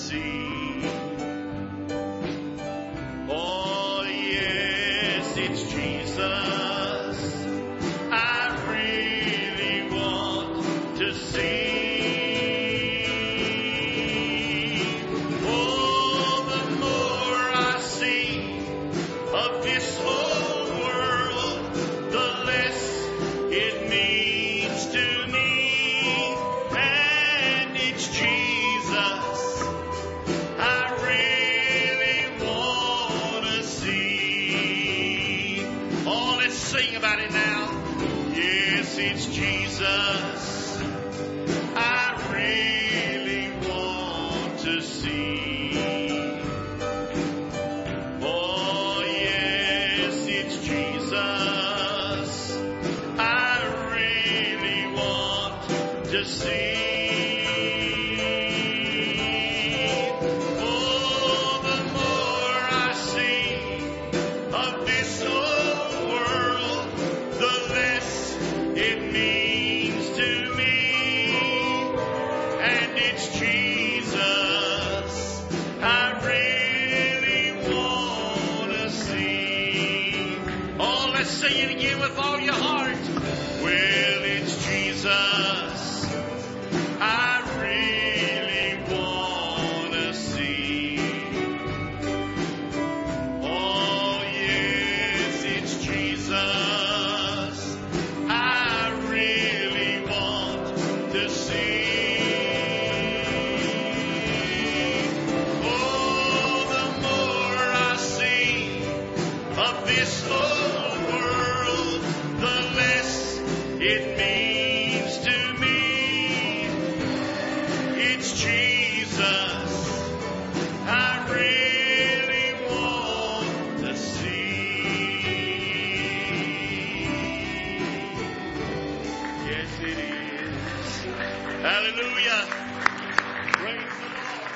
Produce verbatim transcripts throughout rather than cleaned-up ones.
see. Oh, yes, it's Jesus. I really want to see. Oh, the more I see of this whole world, the less it means to me. And it's Jesus I really want to see. Oh, let's sing about it now. Yes, it's Jesus I really want to see. Oh, yes, it's Jesus I really want to see. Oh, the more I see of this whole world, the less it means to me. And it's Jesus I really want to see. Oh, let's sing it again with all your heart. Well, it's Jesus I really want to see. Oh, yes, it's Jesus I really want to see. Oh, the more I see of this whole world, the less it means to me. It's Jesus I really want to see. Yes, it is. Hallelujah. Praise the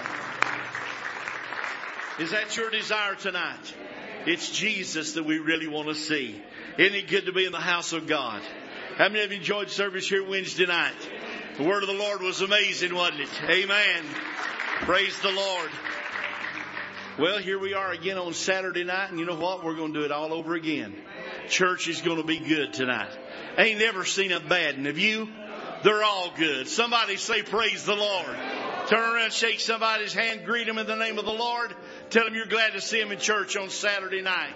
Lord. Is that your desire tonight? It's Jesus that we really want to see. Isn't it good to be in the house of God? How many of you enjoyed service here Wednesday night? The word of the Lord was amazing, wasn't it? Amen. Praise the Lord. Well, here we are again on Saturday night, and you know what? We're going to do it all over again. Church is going to be good tonight. I ain't never seen a bad one. Have you? They're all good. Somebody say praise the Lord. Turn around, shake somebody's hand, greet them in the name of the Lord. Tell them you're glad to see them in church on Saturday night.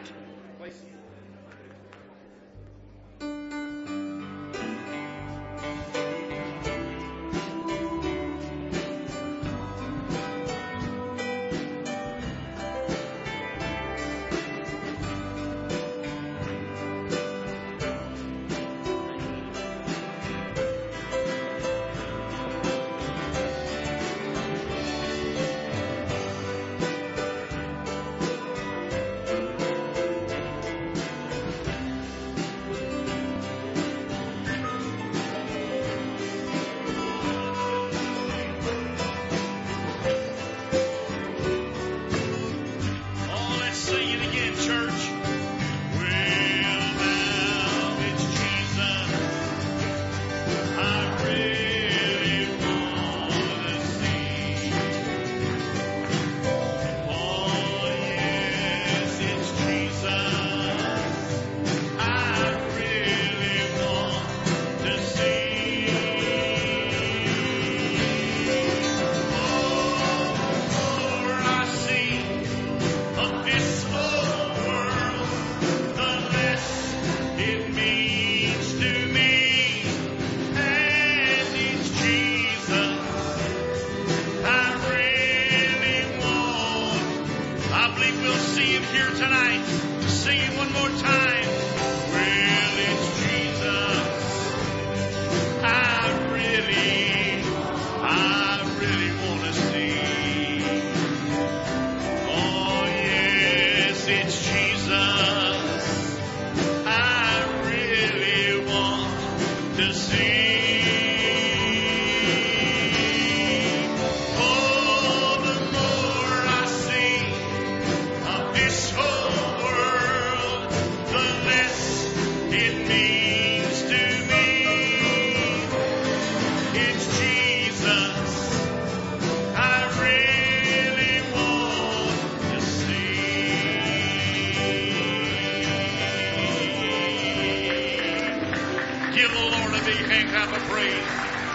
hand clap of praise.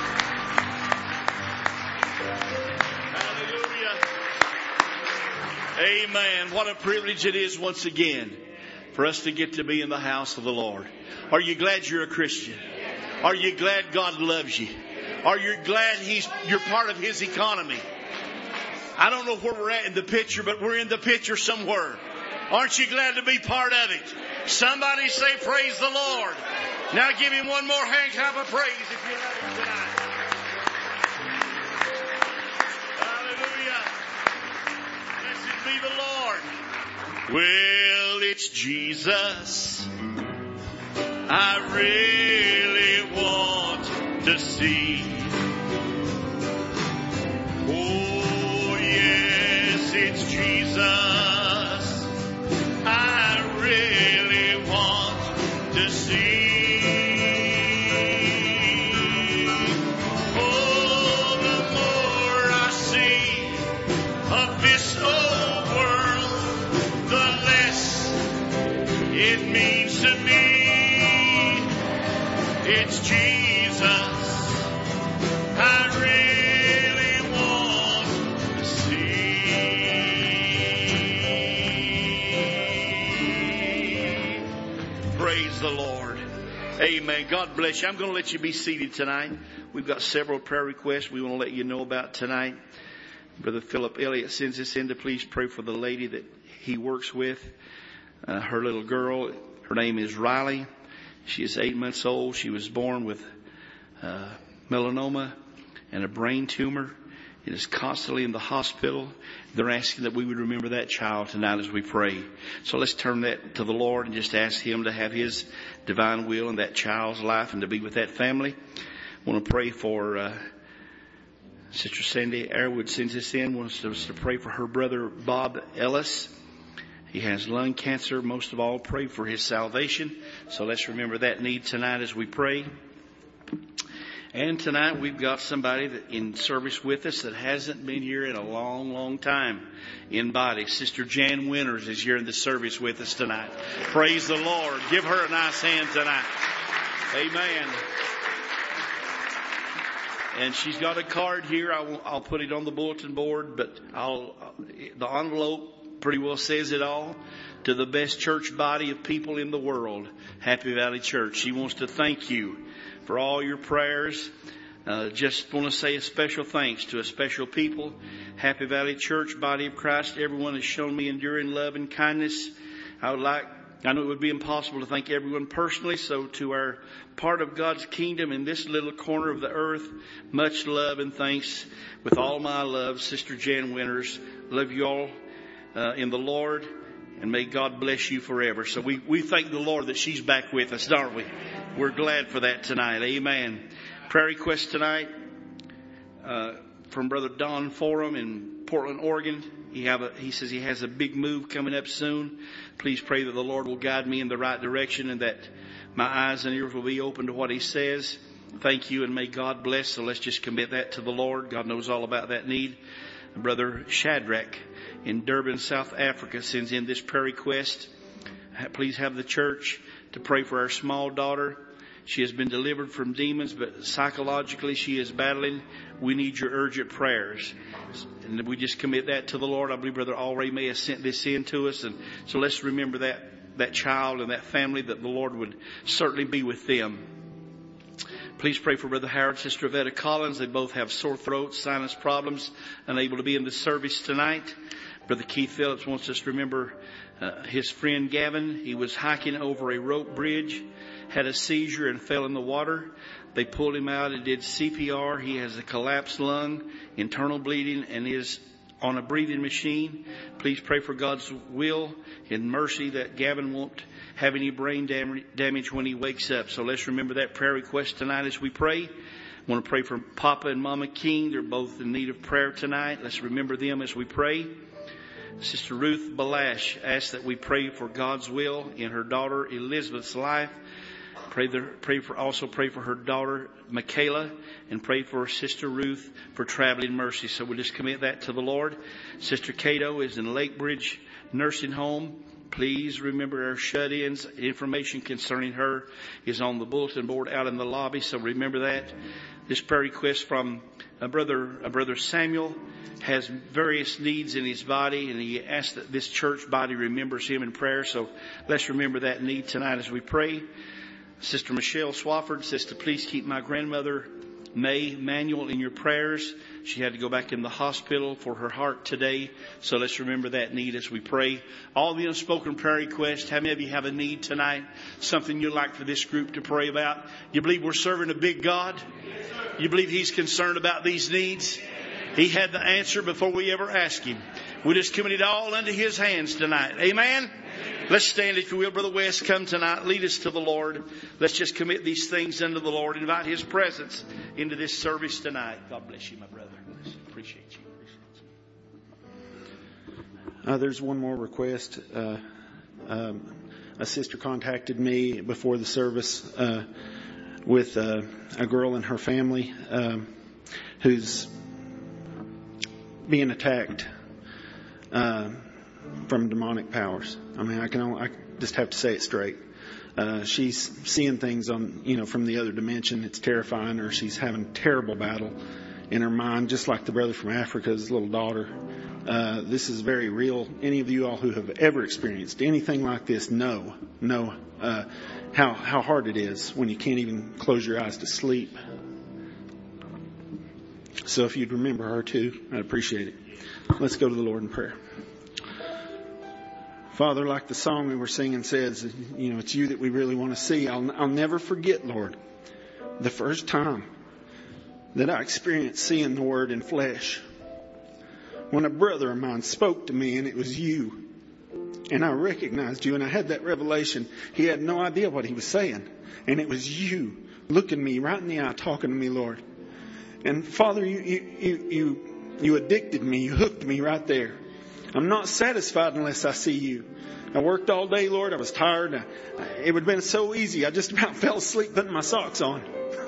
Hallelujah. Amen. What a privilege it is once again for us to get to be in the house of the Lord. Are you glad you're a Christian? Are you glad God loves you? Are you glad He's you're part of His economy? I don't know where we're at in the picture, but we're in the picture somewhere. Aren't you glad to be part of it? Somebody say, praise the Lord. Now give Him one more hand clap of praise if you love Him tonight. Hallelujah. Blessed be the Lord. Well, it's Jesus I really want to see. Oh, yes, it's Jesus I really want to see. Oh, the more I see of this old world, the less it means to me. It's Jesus I really want to see. Praise the Lord. Amen. God bless you. I'm going to let you be seated tonight. We've got several prayer requests we want to let you know about tonight. Brother Philip Elliott sends us in to please pray for the lady that he works with. Uh, her little girl, her name is Riley. She is eight months old. She was born with uh, melanoma and a brain tumor. It is constantly in the hospital. They're asking that we would remember that child tonight as we pray. So let's turn that to the Lord and just ask Him to have His divine will in that child's life and to be with that family. I want to pray for uh, Sister Sandy Airwood sends us in, wants us to pray for her brother Bob Ellis. He has lung cancer. Most of all, pray for his salvation. So let's remember that need tonight as we pray. And tonight we've got somebody that in service with us that hasn't been here in a long, long time in body. Sister Jan Winters is here in the service with us tonight. Praise the Lord. Give her a nice hand tonight. Amen. And she's got a card here. I'll, I'll put it on the bulletin board, but I'll, the envelope pretty well says it all. To the best church body of people in the world, Happy Valley Church. She wants to thank you for all your prayers. Uh, just want to say a special thanks to a special people, Happy Valley Church, body of Christ. Everyone has shown me enduring love and kindness. I would like, I know it would be impossible to thank everyone personally. So to our part of God's kingdom in this little corner of the earth, much love and thanks with all my love. Sister Jan Winters, love you all. Uh, in the Lord, and may God bless you forever. So we, we thank the Lord that she's back with us, aren't we? We're glad for that tonight. Amen. Prayer request tonight uh, from Brother Don Forum in Portland, Oregon. He have a, he says he has a big move coming up soon. Please pray that the Lord will guide me in the right direction and that my eyes and ears will be open to what He says. Thank you, and may God bless. So let's just commit that to the Lord. God knows all about that need. Brother Shadrach in Durban, South Africa sends in this prayer request. Please have the church to pray for our small daughter. She has been delivered from demons, but psychologically she is battling. We need your urgent prayers. And we just commit that to the Lord. I believe Brother Alray may have sent this in to us. And so let's remember that, that child and that family, that the Lord would certainly be with them. Please pray for Brother Howard, Sister Avetta Collins. They both have sore throats, sinus problems, unable to be in the service tonight. Brother Keith Phillips wants us to remember uh, his friend Gavin. He was hiking over a rope bridge, had a seizure and fell in the water. They pulled him out and did C P R. He has a collapsed lung, internal bleeding, and is on a breathing machine. Please pray for God's will and mercy that Gavin won't have any brain dam- damage when he wakes up. So let's remember that prayer request tonight as we pray. I want to pray for Papa and Mama King. They're both in need of prayer tonight. Let's remember them as we pray. Sister Ruth Balash asks that we pray for God's will in her daughter Elizabeth's life. Pray, the, pray for also pray for her daughter Michaela, and pray for Sister Ruth for traveling mercy. So we'll just commit that to the Lord. Sister Cato is in Lake Bridge Nursing Home. Please remember our shut-ins. Information concerning her is on the bulletin board out in the lobby, so remember that. This prayer request from a brother, a brother Samuel, has various needs in his body, and he asks that this church body remembers him in prayer. So let's remember that need tonight as we pray. Sister Michelle Swafford says to please keep my grandmother May Manuel in your prayers. She had to go back in the hospital for her heart today. So let's remember that need as we pray. All the unspoken prayer requests. How many of you have a need tonight? Something you'd like for this group to pray about? You believe we're serving a big God? You believe He's concerned about these needs? He had the answer before we ever asked Him. We just commit it all into His hands tonight. Amen? Let's stand, if you will. Brother West, come tonight. Lead us to the Lord. Let's just commit these things unto the Lord. Invite His presence into this service tonight. God bless you, my brother. Appreciate you. Uh, there's one more request. Uh, um, a sister contacted me before the service uh, with uh, a girl and her family um, who's being attacked uh, from demonic powers. I mean, I can only, I just have to say it straight. Uh, she's seeing things on, you know, from the other dimension. It's terrifying her. She's having a terrible battle in her mind, just like the brother from Africa's little daughter. Uh, this is very real. Any of you all who have ever experienced anything like this know, know uh, how how hard it is when you can't even close your eyes to sleep. So if you'd remember her too, I'd appreciate it. Let's go to the Lord in prayer. Father, like the song we were singing says, you know, it's you that we really want to see. I'll, I'll never forget, Lord, the first time that I experienced seeing the Word in flesh. When a brother of mine spoke to me and it was you. And I recognized you and I had that revelation. He had no idea what he was saying. And it was you looking me right in the eye, talking to me, Lord. And Father, you, you, you, you, you addicted me. You hooked me right there. I'm not satisfied unless I see you. I worked all day, Lord. I was tired. I, it would have been so easy. I just about fell asleep putting my socks on.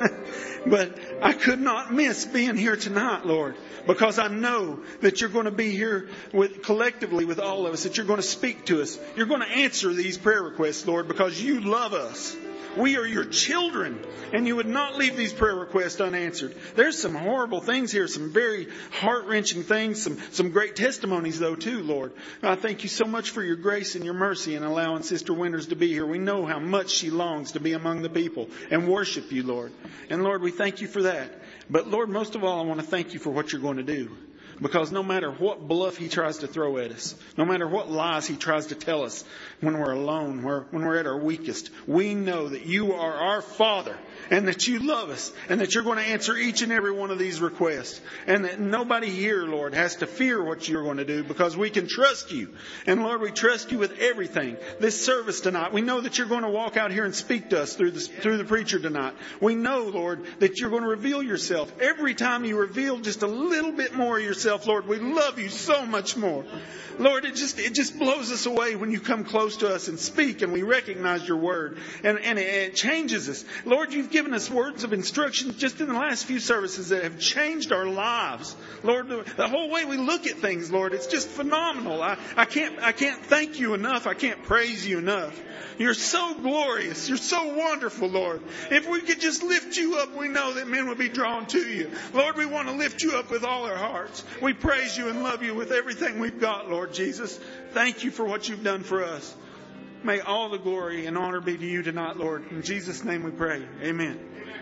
But I could not miss being here tonight, Lord, because I know that you're going to be here with collectively with all of us, that you're going to speak to us. You're going to answer these prayer requests, Lord, because you love us. We are your children, and you would not leave these prayer requests unanswered. There's some horrible things here, some very heart-wrenching things, some, some great testimonies, though, too, Lord. I thank you so much for your grace and your mercy in allowing Sister Winters to be here. We know how much she longs to be among the people and worship you, Lord. And, Lord, we thank you for that. But, Lord, most of all, I want to thank you for what you're going to do. Because no matter what bluff he tries to throw at us, no matter what lies he tries to tell us when we're alone, when we're at our weakest, we know that you are our Father and that you love us and that you're going to answer each and every one of these requests. And that nobody here, Lord, has to fear what you're going to do because we can trust you. And Lord, we trust you with everything. This service tonight, we know that you're going to walk out here and speak to us through the, through the preacher tonight. We know, Lord, that you're going to reveal yourself. Every time you reveal just a little bit more of yourself, Lord, we love you so much more. Lord, it just it just blows us away when you come close to us and speak and we recognize your word. And, and it, it changes us. Lord, you've given us words of instruction just in the last few services that have changed our lives. Lord, the, the whole way we look at things, Lord, it's just phenomenal. I, I can't I can't thank you enough. I can't praise you enough. You're so glorious. You're so wonderful, Lord. If we could just lift you up, we know that men will be drawn to you. Lord, we want to lift you up with all our hearts. We praise you and love you with everything we've got, Lord Jesus. Thank you for what you've done for us. May all the glory and honor be to you tonight, Lord. In Jesus' name we pray. Amen.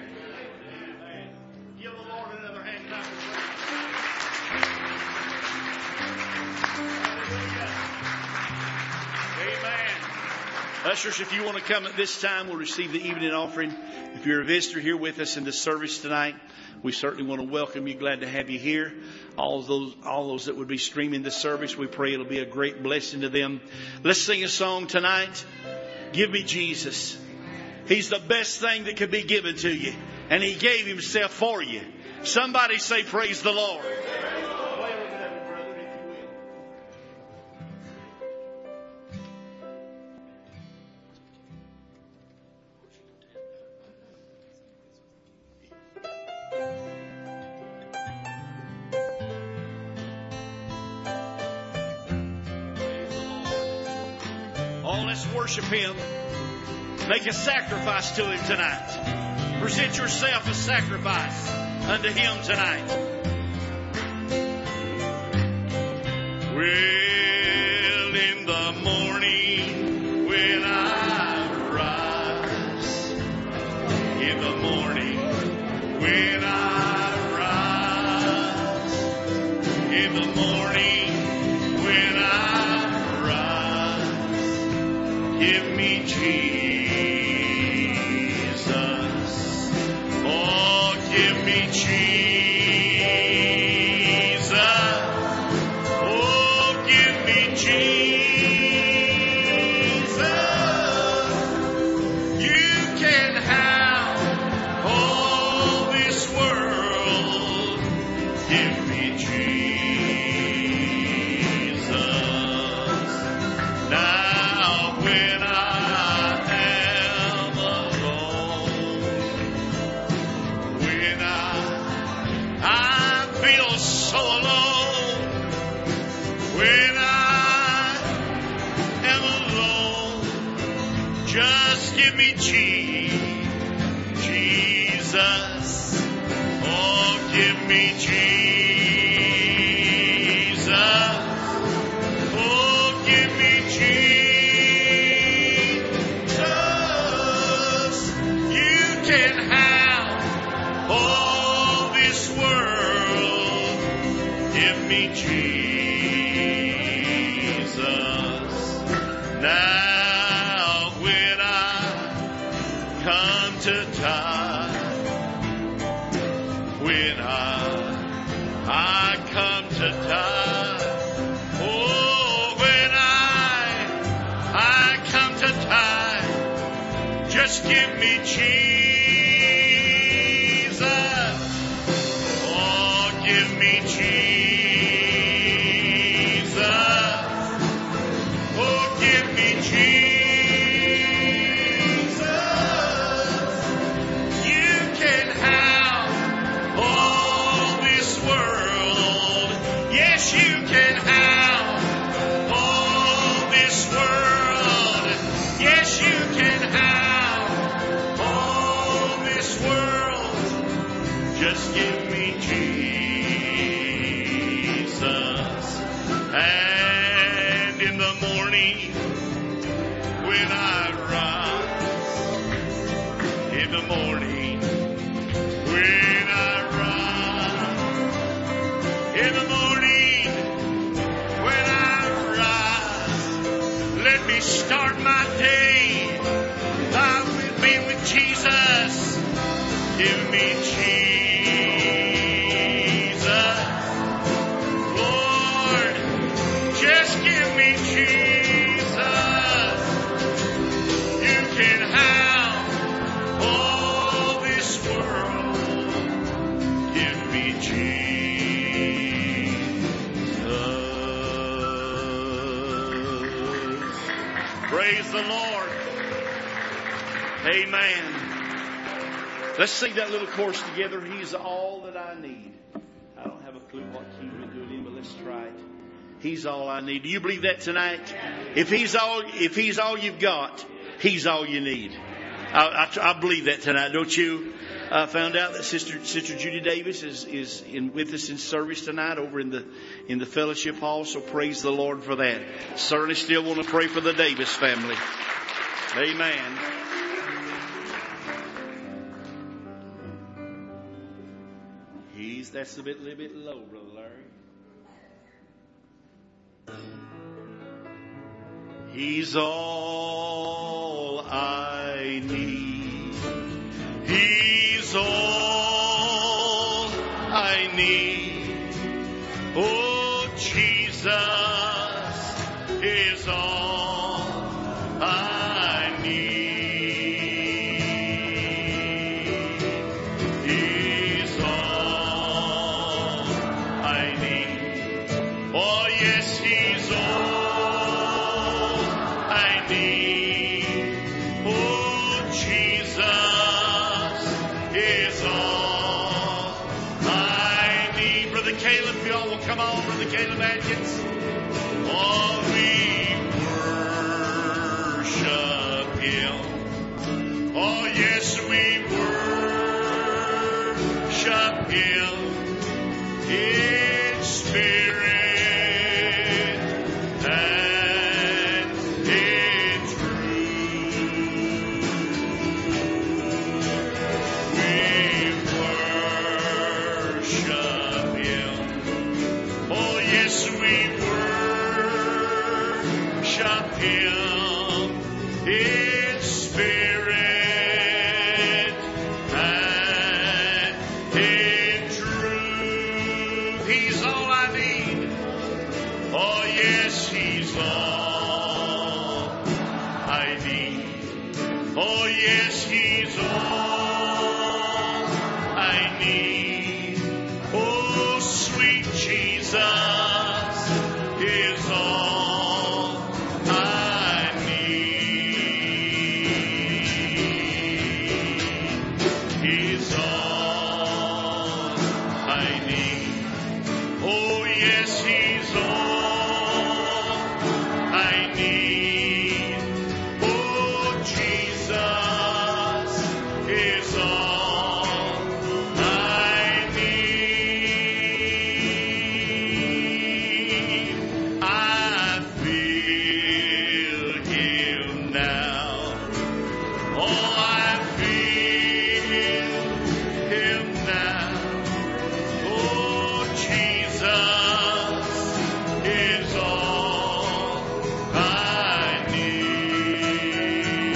Give the Lord another hand clap. Amen. Ushers, if you want to come at this time, we'll receive the evening offering. If you're a visitor here with us in the service tonight, we certainly want to welcome you. Glad to have you here. All those, all those that would be streaming this service, we pray it'll be a great blessing to them. Let's sing a song tonight. Give me Jesus. He's the best thing that could be given to you. And He gave Himself for you. Somebody say, praise the Lord. on, let's worship Him. Make a sacrifice to Him tonight. Present yourself a sacrifice unto Him tonight. Well, in the morning when I rise, in the morning when I rise, in the morning when I rise, give me Jesus. Oh, give me Jesus. Just give me Jesus. Oh, give me Jesus. Oh, give me Jesus. You can have all this world. Yes, you can have all this world. Yes, you can have. Just give me Jesus. And in the morning when I rise, in the morning when I rise, in the morning when I rise, let me start my day by being with Jesus. Give me Jesus. Praise the Lord. Amen. Let's sing that little chorus together. He's all that I need. I don't have a clue what key we're doing in, but let's try it. He's all I need. Do you believe that tonight? If He's all, if He's all you've got, He's all you need. I, I, I believe that tonight, don't you? I found out that Sister Sister Judy Davis is is in with us in service tonight over in the in the fellowship hall. So praise the Lord for that. Certainly, still want to pray for the Davis family. Amen. He's that's a bit a little bit low, Brother Larry. He's all I need. He's all I need. Oh, Jesus is all I need. He's all I need. Oh, yes, He's all I need. Oh, Jesus is all I need. Brother Caleb, if y'all will come on, Brother Caleb Atkins. Oh, we Him. Oh, yes, we worship Him in spirit and in truth. We worship Him. Oh, yes, we worship Him in spirit and in truth. He's all I need. Oh, yes, He's all I need. Oh, yes, He's all I need. Oh, sweet Jesus is all I need. He's all I need. Oh, yes, He's all I need. Oh, Jesus is all I need. I feel Him now. Oh, I feel Him now. Oh, Jesus is all I need.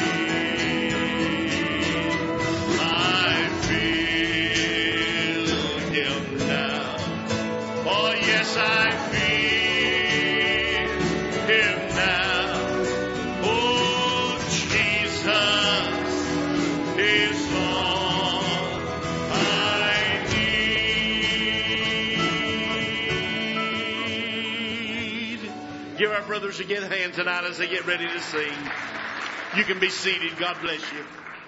I feel Him now. Oh, yes, I feel Him now. Oh, Jesus is all I need. Give our brothers a good hand tonight as they get ready to sing. You can be seated. God bless you.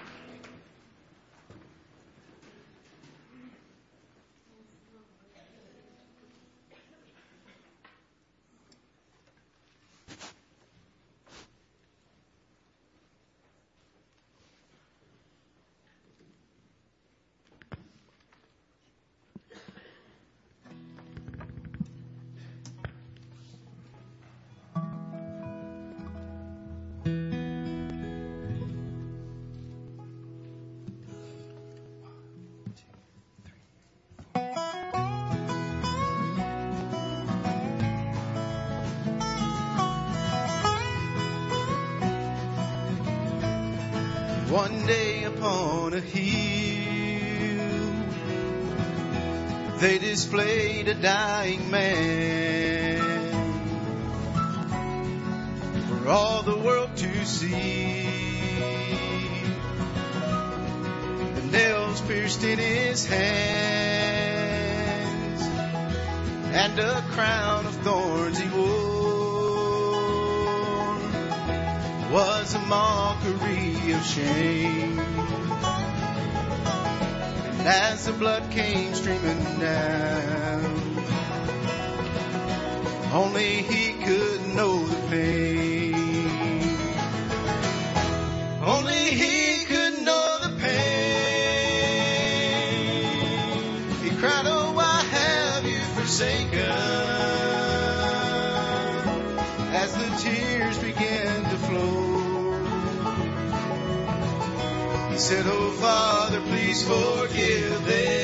One day upon a hill, they displayed a dying man for all the world to see. The nails pierced in his hands, and a crown of thorns he wore was a mockery of shame. And as the blood came streaming down, only he could know the pain. Only he could know the pain. He cried, "Oh, why have you forsaken?" As the tears began to flow, he said, "Oh, Father, please forgive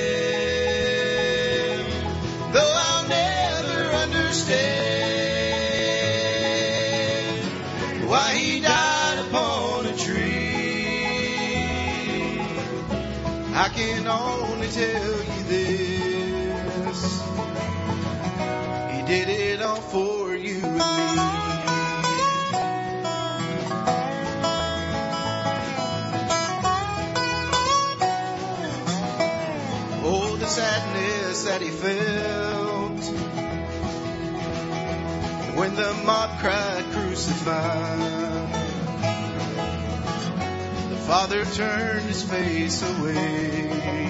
them, though I'll never understand why he died upon a tree. I can only tell you this: he did it all for you and me." Oh, the sadness that he felt when the mob cried, "Crucify." The Father turned his face away.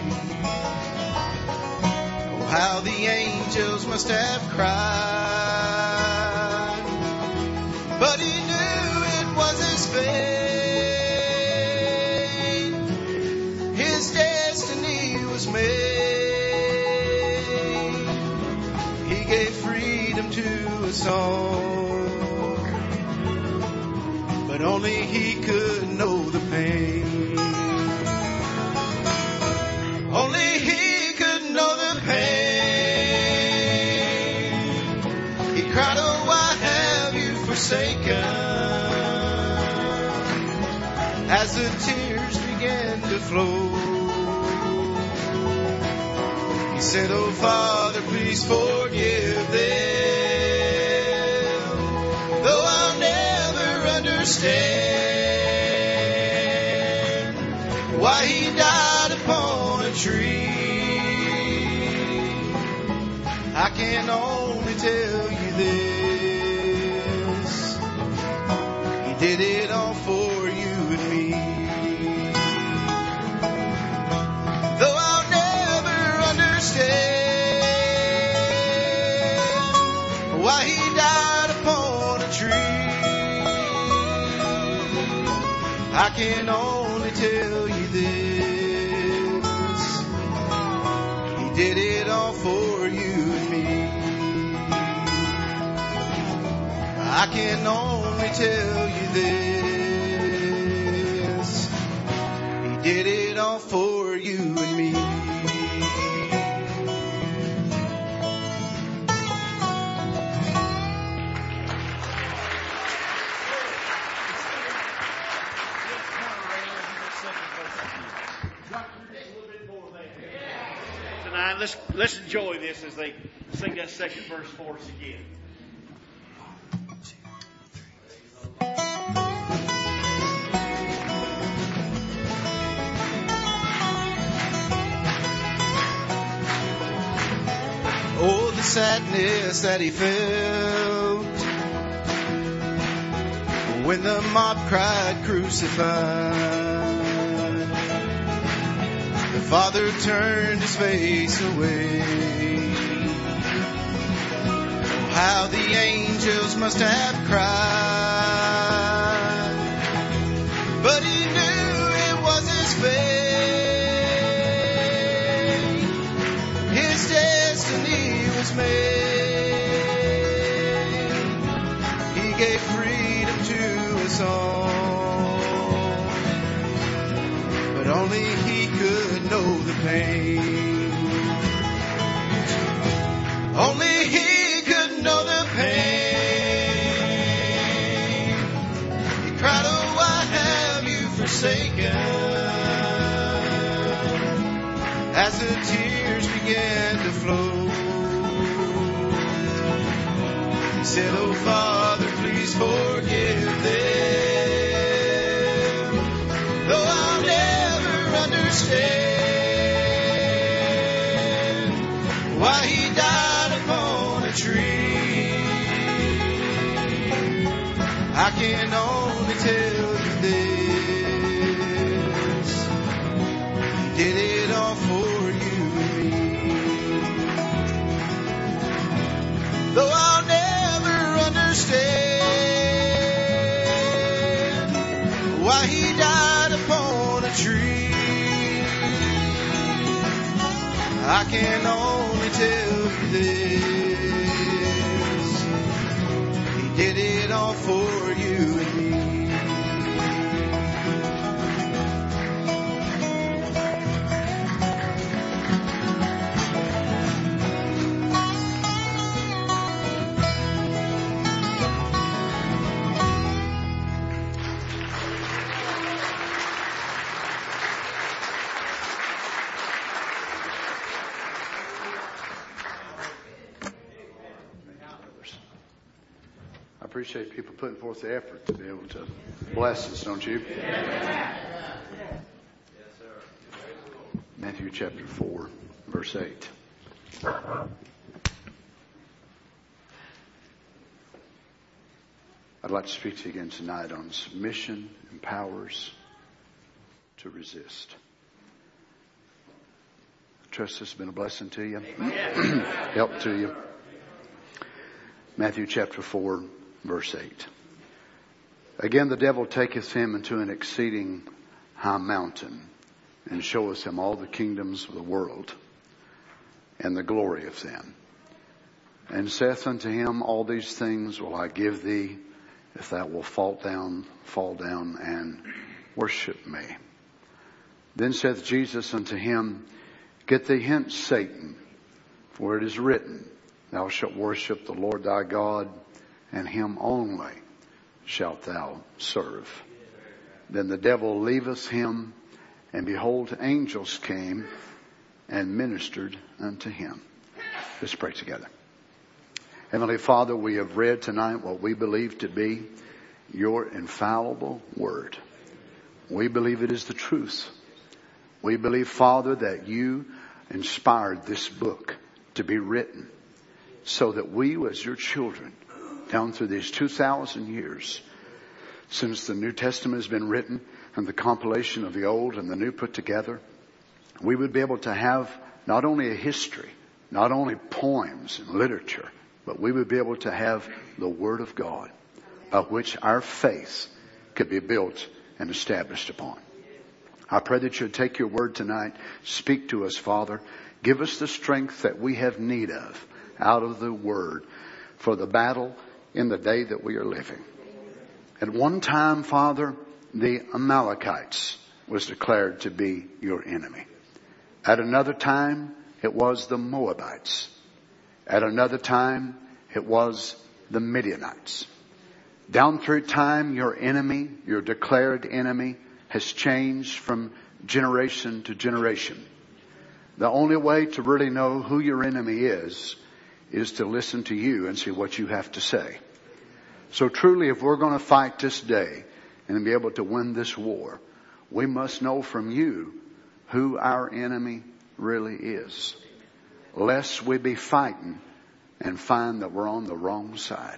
Oh, how the angels must have cried. But he knew it was his fate. song. But only He could know the pain. Only He could know the pain. He cried, oh, why have you forsaken? As the tears began to flow, He said, oh, Father, please forgive them, though I'll never understand why He died upon a tree. I can only tell you this: He did it all for you and me. Though I'll never understand why He died upon a tree, I can only tell you this: He did it all for you and me. I can only tell you this: He did it all for you and me. Tonight, let's let's enjoy this as they sing that second verse for us again. Oh, the sadness that he felt when the mob cried, crucified. The Father turned His face away. Oh, how the angels must have cried. But He knew it was His fate. His destiny was made. He gave freedom to us all. But only He could know the pain. Only He could know the pain. He cried, oh, why have you forsaken? As the tears began to flow, He said, oh, Father, please forgive them, though I'll never understand why He died upon a tree. I can only tell you this: He did it all for you and me. Though I'll never understand why He died upon a tree, I can only tell you this: He did it all for you and me. I appreciate people putting forth the effort to be able to bless us, don't you? Matthew chapter four, verse eight. I'd like to speak to you again tonight on submission and powers to resist. I trust this has been a blessing to you, help to you. Matthew chapter four, verse eight. Again, the devil taketh him into an exceeding high mountain, and showeth him all the kingdoms of the world and the glory of them. and saith unto him, all these things will I give thee, if thou wilt fall down, fall down and worship me. Then saith Jesus unto him, get thee hence, Satan, for it is written, thou shalt worship the Lord thy God, and him only shalt thou serve. Then the devil leaveth him, and behold, angels came and ministered unto him. Let's pray together. Heavenly Father, we have read tonight what we believe to be your infallible word. We believe it is the truth. We believe, Father, that you inspired this book to be written so that we as your children, down through these two thousand years, since the New Testament has been written and the compilation of the Old and the New put together, we would be able to have not only a history, not only poems and literature, but we would be able to have the Word of God, by which our faith could be built and established upon. I pray that you'd take your word tonight, speak to us, Father. Give us the strength that we have need of out of the Word for the battle in the day that we are living. At one time, Father, the Amalekites was declared to be your enemy. At another time, it was the Moabites. At another time, it was the Midianites. Down through time, your enemy, your declared enemy, has changed from generation to generation. The only way to really know who your enemy is, is to listen to you and see what you have to say. So truly, if we're going to fight this day and be able to win this war, we must know from you who our enemy really is, lest we be fighting and find that we're on the wrong side.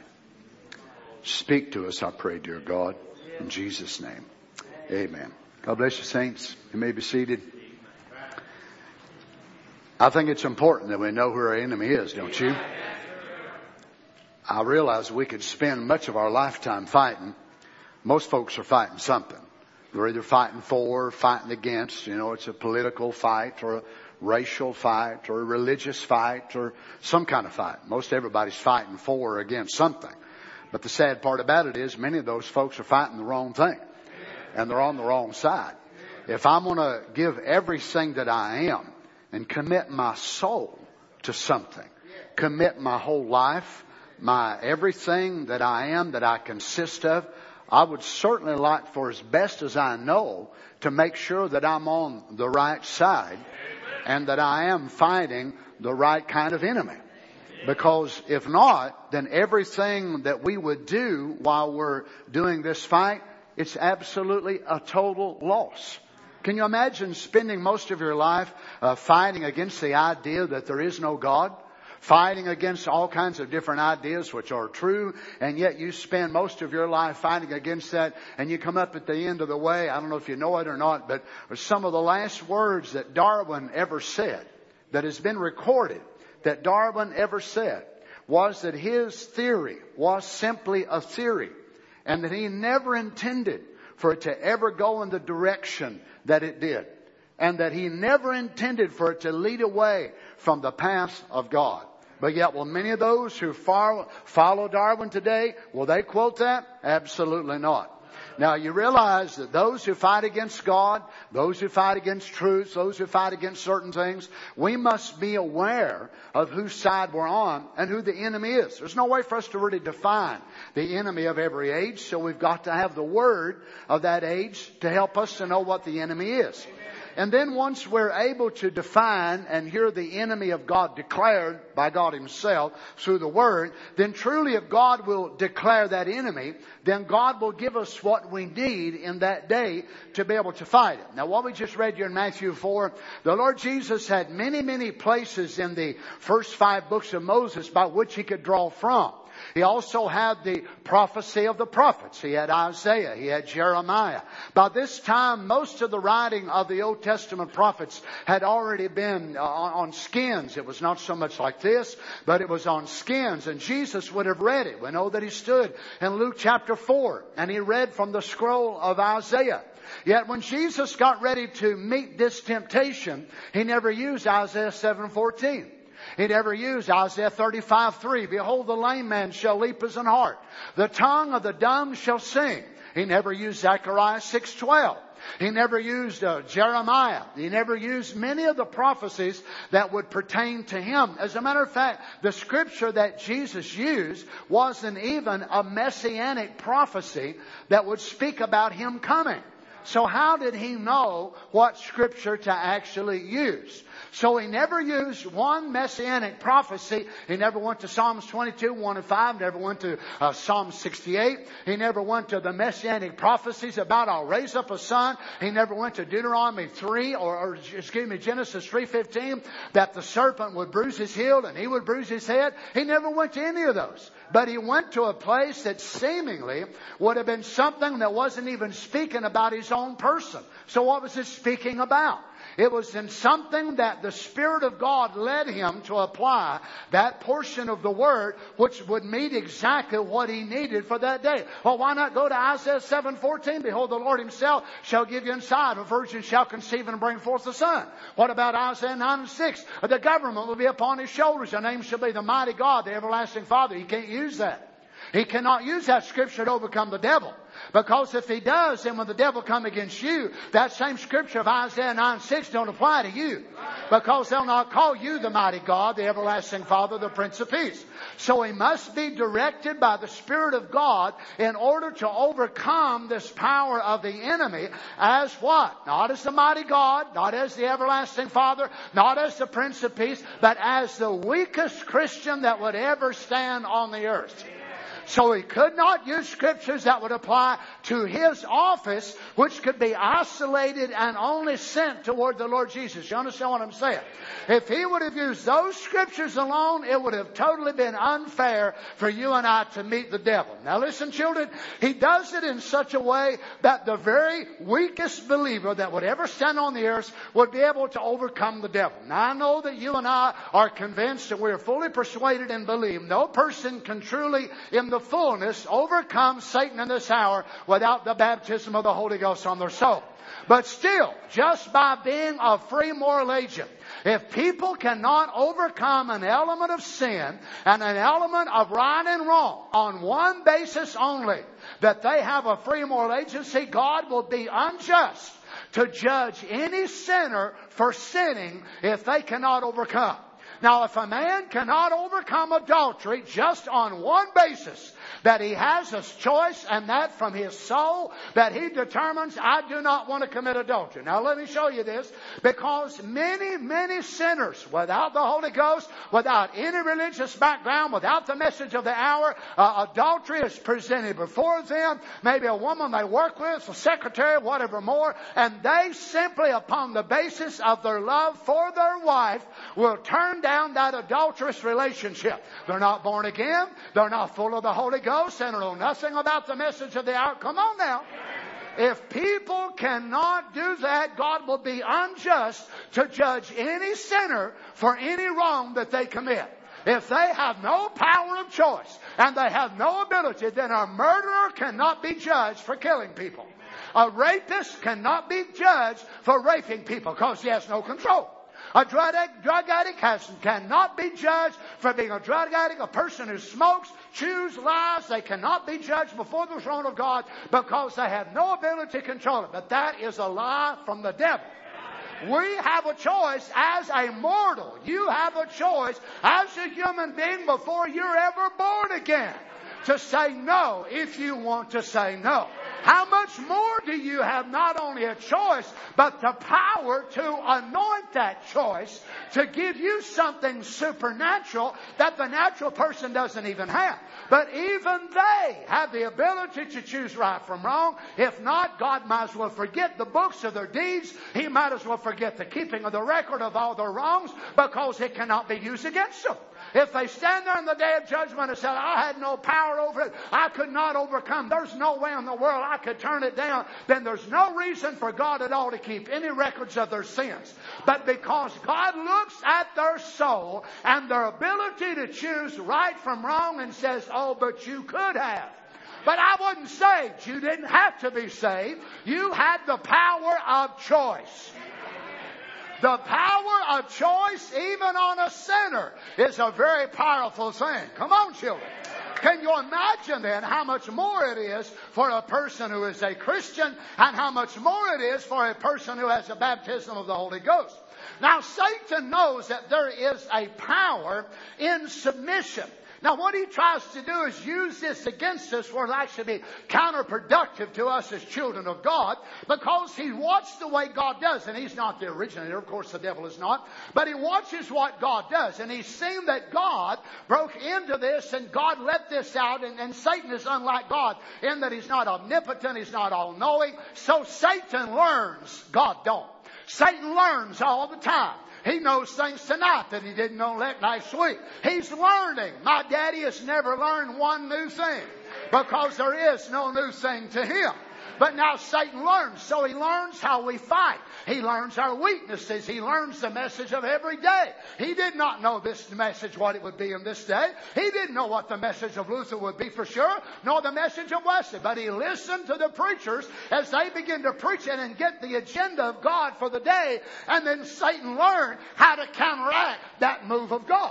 Speak to us, I pray, dear God, in Jesus' name. Amen. God bless you, saints. You may be seated. I think it's important that we know who our enemy is, don't you? I realize we could spend much of our lifetime fighting. Most folks are fighting something. They're either fighting for or fighting against. You know, it's a political fight or a racial fight or a religious fight or some kind of fight. Most everybody's fighting for or against something. But the sad part about it is many of those folks are fighting the wrong thing. And they're on the wrong side. If I'm going to give everything that I am and commit my soul to something, commit my whole life, my everything that I am, that I consist of, I would certainly like, for as best as I know, to make sure that I'm on the right side and that I am fighting the right kind of enemy. Because if not, then everything that we would do while we're doing this fight, it's absolutely a total loss. Can you imagine spending most of your life uh, fighting against the idea that there is no God? Fighting against all kinds of different ideas which are true, and yet you spend most of your life fighting against that, and you come up at the end of the way. I don't know if you know it or not, but some of the last words that Darwin ever said, that has been recorded, that Darwin ever said, was that his theory was simply a theory, and that he never intended for it to ever go in the direction that it did. And that he never intended for it to lead away from the path of God. But yet, will many of those who follow, follow Darwin today, will they quote that? Absolutely not. Now, you realize that those who fight against God, those who fight against truth, those who fight against certain things, we must be aware of whose side we're on and who the enemy is. There's no way for us to really define the enemy of every age, so we've got to have the word of that age to help us to know what the enemy is. And then once we're able to define and hear the enemy of God declared by God Himself through the Word, then truly if God will declare that enemy, then God will give us what we need in that day to be able to fight it. Now what we just read here in Matthew four, the Lord Jesus had many, many places in the first five books of Moses by which He could draw from. He also had the prophecy of the prophets. He had Isaiah. He had Jeremiah. By this time, most of the writing of the Old Testament prophets had already been on, on skins. It was not so much like this, but it was on skins. And Jesus would have read it. We know that He stood in Luke chapter four and He read from the scroll of Isaiah. Yet when Jesus got ready to meet this temptation, He never used Isaiah seven fourteen. He never used Isaiah thirty-five three. Behold, the lame man shall leap as an hart. The tongue of the dumb shall sing. He never used Zechariah six twelve. He never used uh, Jeremiah. He never used many of the prophecies that would pertain to him. As a matter of fact, the scripture that Jesus used wasn't even a messianic prophecy that would speak about him coming. So how did he know what scripture to actually use? So he never used one messianic prophecy. He never went to Psalms twenty-two, one and five. Never went to uh, Psalm sixty-eight. He never went to the messianic prophecies about I'll raise up a son. He never went to Deuteronomy three or, or excuse me, Genesis three fifteen that the serpent would bruise his heel and he would bruise his head. He never went to any of those. But he went to a place that seemingly would have been something that wasn't even speaking about his own person. So what was it speaking about? It was in something that the Spirit of God led him to apply that portion of the Word which would meet exactly what he needed for that day. Well, why not go to Isaiah seven fourteen? Behold, the Lord himself shall give you insight. A virgin shall conceive and bring forth a son. What about Isaiah nine and six? The government will be upon his shoulders. Your name shall be the mighty God, the everlasting Father. He can't use that. He cannot use that scripture to overcome the devil. Because if he does, then when the devil come against you, that same scripture of Isaiah nine six don't apply to you. Because they'll not call you the mighty God, the everlasting Father, the Prince of Peace. So he must be directed by the Spirit of God in order to overcome this power of the enemy as what? Not as the mighty God, not as the everlasting Father, not as the Prince of Peace, but as the weakest Christian that would ever stand on the earth. So he could not use scriptures that would apply to his office, which could be isolated and only sent toward the Lord Jesus. You understand what I'm saying? If he would have used those scriptures alone, it would have totally been unfair for you and I to meet the devil. Now listen, children, he does it in such a way that the very weakest believer that would ever stand on the earth would be able to overcome the devil. Now I know that you and I are convinced and we are fully persuaded and believe no person can truly in the fullness overcome Satan in this hour without the baptism of the Holy Ghost on their soul. But still, just by being a free moral agent, if people cannot overcome an element of sin and an element of right and wrong on one basis only, that they have a free moral agency, God will be unjust to judge any sinner for sinning if they cannot overcome. Now, if a man cannot overcome adultery just on one basis, that he has a choice and that from his soul, that he determines, I do not want to commit adultery. Now, let me show you this. Because many, many sinners, without the Holy Ghost, without any religious background, without the message of the hour, uh, adultery is presented before them. Maybe a woman they work with, a secretary, whatever more, and they simply, upon the basis of their love for their wife, will turn down that adulterous relationship. They're not born again. They're not full of the Holy Ghost and know nothing about the message of the hour. Come on now. If people cannot do that, God will be unjust to judge any sinner for any wrong that they commit. If they have no power of choice and they have no ability, then a murderer cannot be judged for killing people. A rapist cannot be judged for raping people because he has no control. A drug addict, drug addict has, cannot be judged for being a drug addict. A person who smokes, chews, lies, they cannot be judged before the throne of God because they have no ability to control it. But that is a lie from the devil. We have a choice as a mortal. You have a choice as a human being before you're ever born again to say no if you want to say no. How much more do you have not only a choice, but the power to anoint that choice to give you something supernatural that the natural person doesn't even have. But even they have the ability to choose right from wrong. If not, God might as well forget the books of their deeds. He might as well forget the keeping of the record of all their wrongs because it cannot be used against them. If they stand there in the day of judgment and say, I had no power over it, I could not overcome, there's no way in the world I could turn it down, then there's no reason for God at all to keep any records of their sins. But because God looks at their soul and their ability to choose right from wrong and says, oh, but you could have. But I wasn't saved. You didn't have to be saved. You had the power of choice. The power of choice, even on a sinner, is a very powerful thing. Come on, children. Can you imagine then how much more it is for a person who is a Christian and how much more it is for a person who has a baptism of the Holy Ghost? Now, Satan knows that there is a power in submission. Now, what he tries to do is use this against us where it actually be counterproductive to us as children of God, because he watched the way God does. And he's not the originator. Of course, the devil is not. But he watches what God does. And he's seen that God broke into this and God let this out. And, and Satan is unlike God in that he's not omnipotent. He's not all-knowing. So Satan learns. God don't. Satan learns all the time. He knows things tonight that he didn't know last week. He's learning. My daddy has never learned one new thing because there is no new thing to him. But now Satan learns. So he learns how we fight. He learns our weaknesses. He learns the message of every day. He did not know this message, what it would be in this day. He didn't know what the message of Luther would be for sure, nor the message of Wesley. But he listened to the preachers as they begin to preach it and get the agenda of God for the day. And then Satan learned how to counteract that move of God.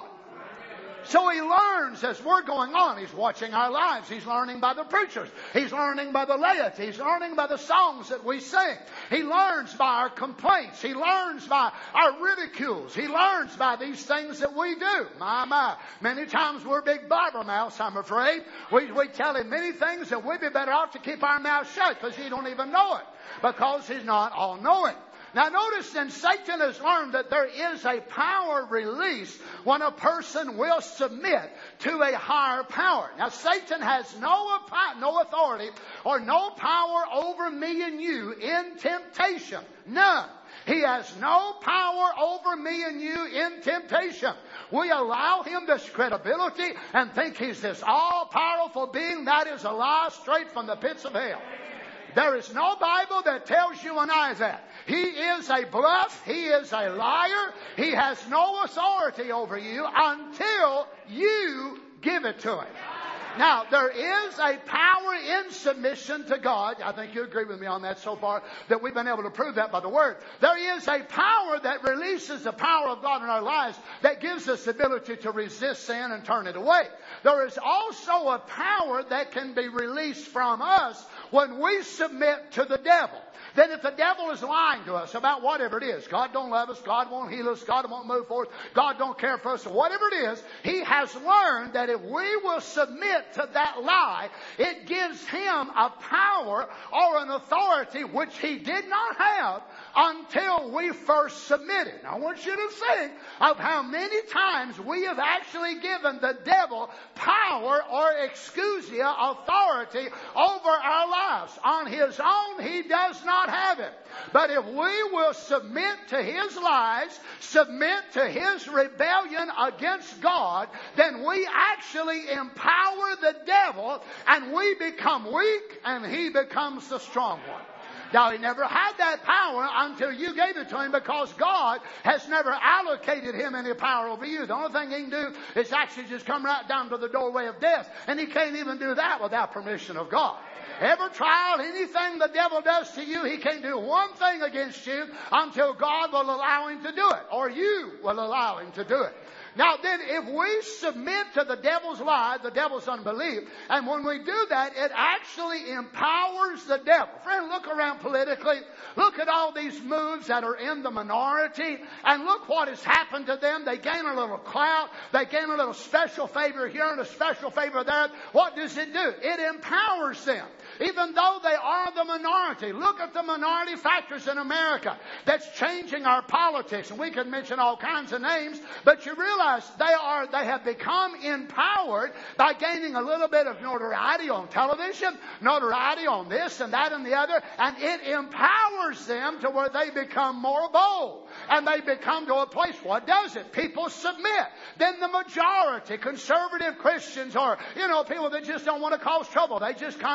So he learns as we're going on. He's watching our lives. He's learning by the preachers. He's learning by the laity. He's learning by the songs that we sing. He learns by our complaints. He learns by our ridicules. He learns by these things that we do. My, my. Many times we're big blabbermouths, I'm afraid. We, we tell him many things that we'd be better off to keep our mouths shut because he don't even know it, because he's not all-knowing. Now notice then, Satan has learned that there is a power released when a person will submit to a higher power. Now Satan has no, no authority or no power over me and you in temptation. None. He has no power over me and you in temptation. We allow him this credibility and think he's this all-powerful being. That is a lie straight from the pits of hell. There is no Bible that tells you and I that. He is a bluff. He is a liar. He has no authority over you until you give it to him. Now, there is a power in submission to God. I think you agree with me on that so far, that we've been able to prove that by the Word. There is a power that releases the power of God in our lives that gives us the ability to resist sin and turn it away. There is also a power that can be released from us when we submit to the devil. Then if the devil is lying to us about whatever it is, God don't love us, God won't heal us, God won't move for us, God don't care for us, or whatever it is, he has learned that if we will submit to that lie, it gives him a power or an authority which he did not have until we first submitted. Now I want you to think of how many times we have actually given the devil power or exousia, authority over our lives. On his own, he does not have it. But if we will submit to his lies, submit to his rebellion against God, then we actually empower the devil and we become weak and he becomes the strong one. Now, he never had that power until you gave it to him, because God has never allocated him any power over you. The only thing he can do is actually just come right down to the doorway of death. And he can't even do that without permission of God. Every trial, anything the devil does to you, he can't do one thing against you until God will allow him to do it, or you will allow him to do it. Now then, if we submit to the devil's lie, the devil's unbelief, and when we do that, it actually empowers the devil. Friend, look around politically. Look at all these moves that are in the minority, and look what has happened to them. They gain a little clout. They gain a little special favor here and a special favor there. What does it do? It empowers them, even though they are the minority. Look at the minority factors in America that's changing our politics. And we could mention all kinds of names, but you realize they are, they have become empowered by gaining a little bit of notoriety on television, notoriety on this and that and the other, and it empowers them to where they become more bold. And they become to a place, what does it? People submit. Then the majority, conservative Christians, or, you know, people that just don't want to cause trouble, they just kind of hold their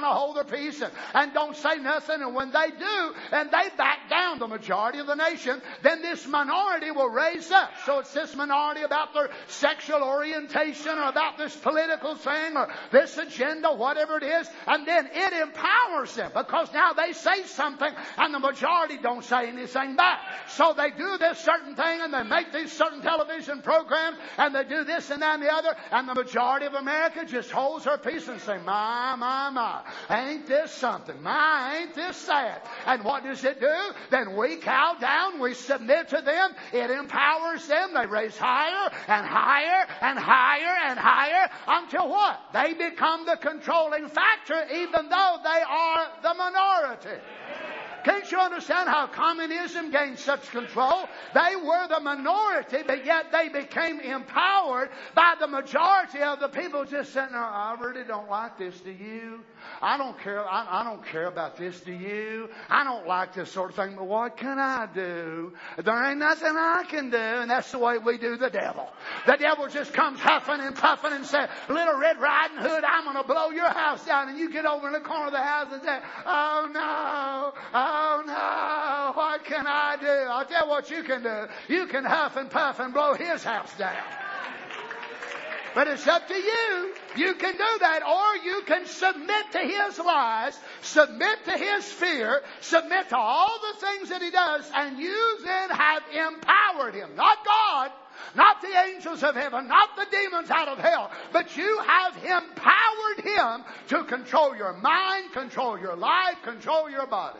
peace and, and don't say nothing. And when they do, and they back down the majority of the nation, then this minority will raise up. So it's this minority about their sexual orientation or about this political thing or this agenda, whatever it is. And then it empowers them because now they say something and the majority don't say anything back. So they do this certain thing and they make these certain television programs and they do this and that and the other, and the majority of America just holds her peace and say, my, my, my, ain't this something? My, ain't this sad? And what does it do? Then we cow down, we submit to them, it empowers them, they raise higher and higher and higher and higher until what? They become the controlling factor even though they are the minority. Can't you understand how communism gained such control? They were the minority, but yet they became empowered by the majority of the people just sitting there. I really don't like this, do you? I don't care. I, I don't care about this, do you? I don't like this sort of thing, but what can I do? There ain't nothing I can do, and that's the way we do the devil. The devil just comes huffing and puffing and says, Little Red Riding Hood, I'm going to blow your house down. And you get over in the corner of the house and say, oh no, oh no, what can I do? I'll tell you what you can do. You can huff and puff and blow his house down. But it's up to you. You can do that, or you can submit to his lies, submit to his fear, submit to all the things that he does, and you then have empowered him. Not God, not the angels of heaven, not the demons out of hell, but you have empowered him to control your mind, control your life, control your body.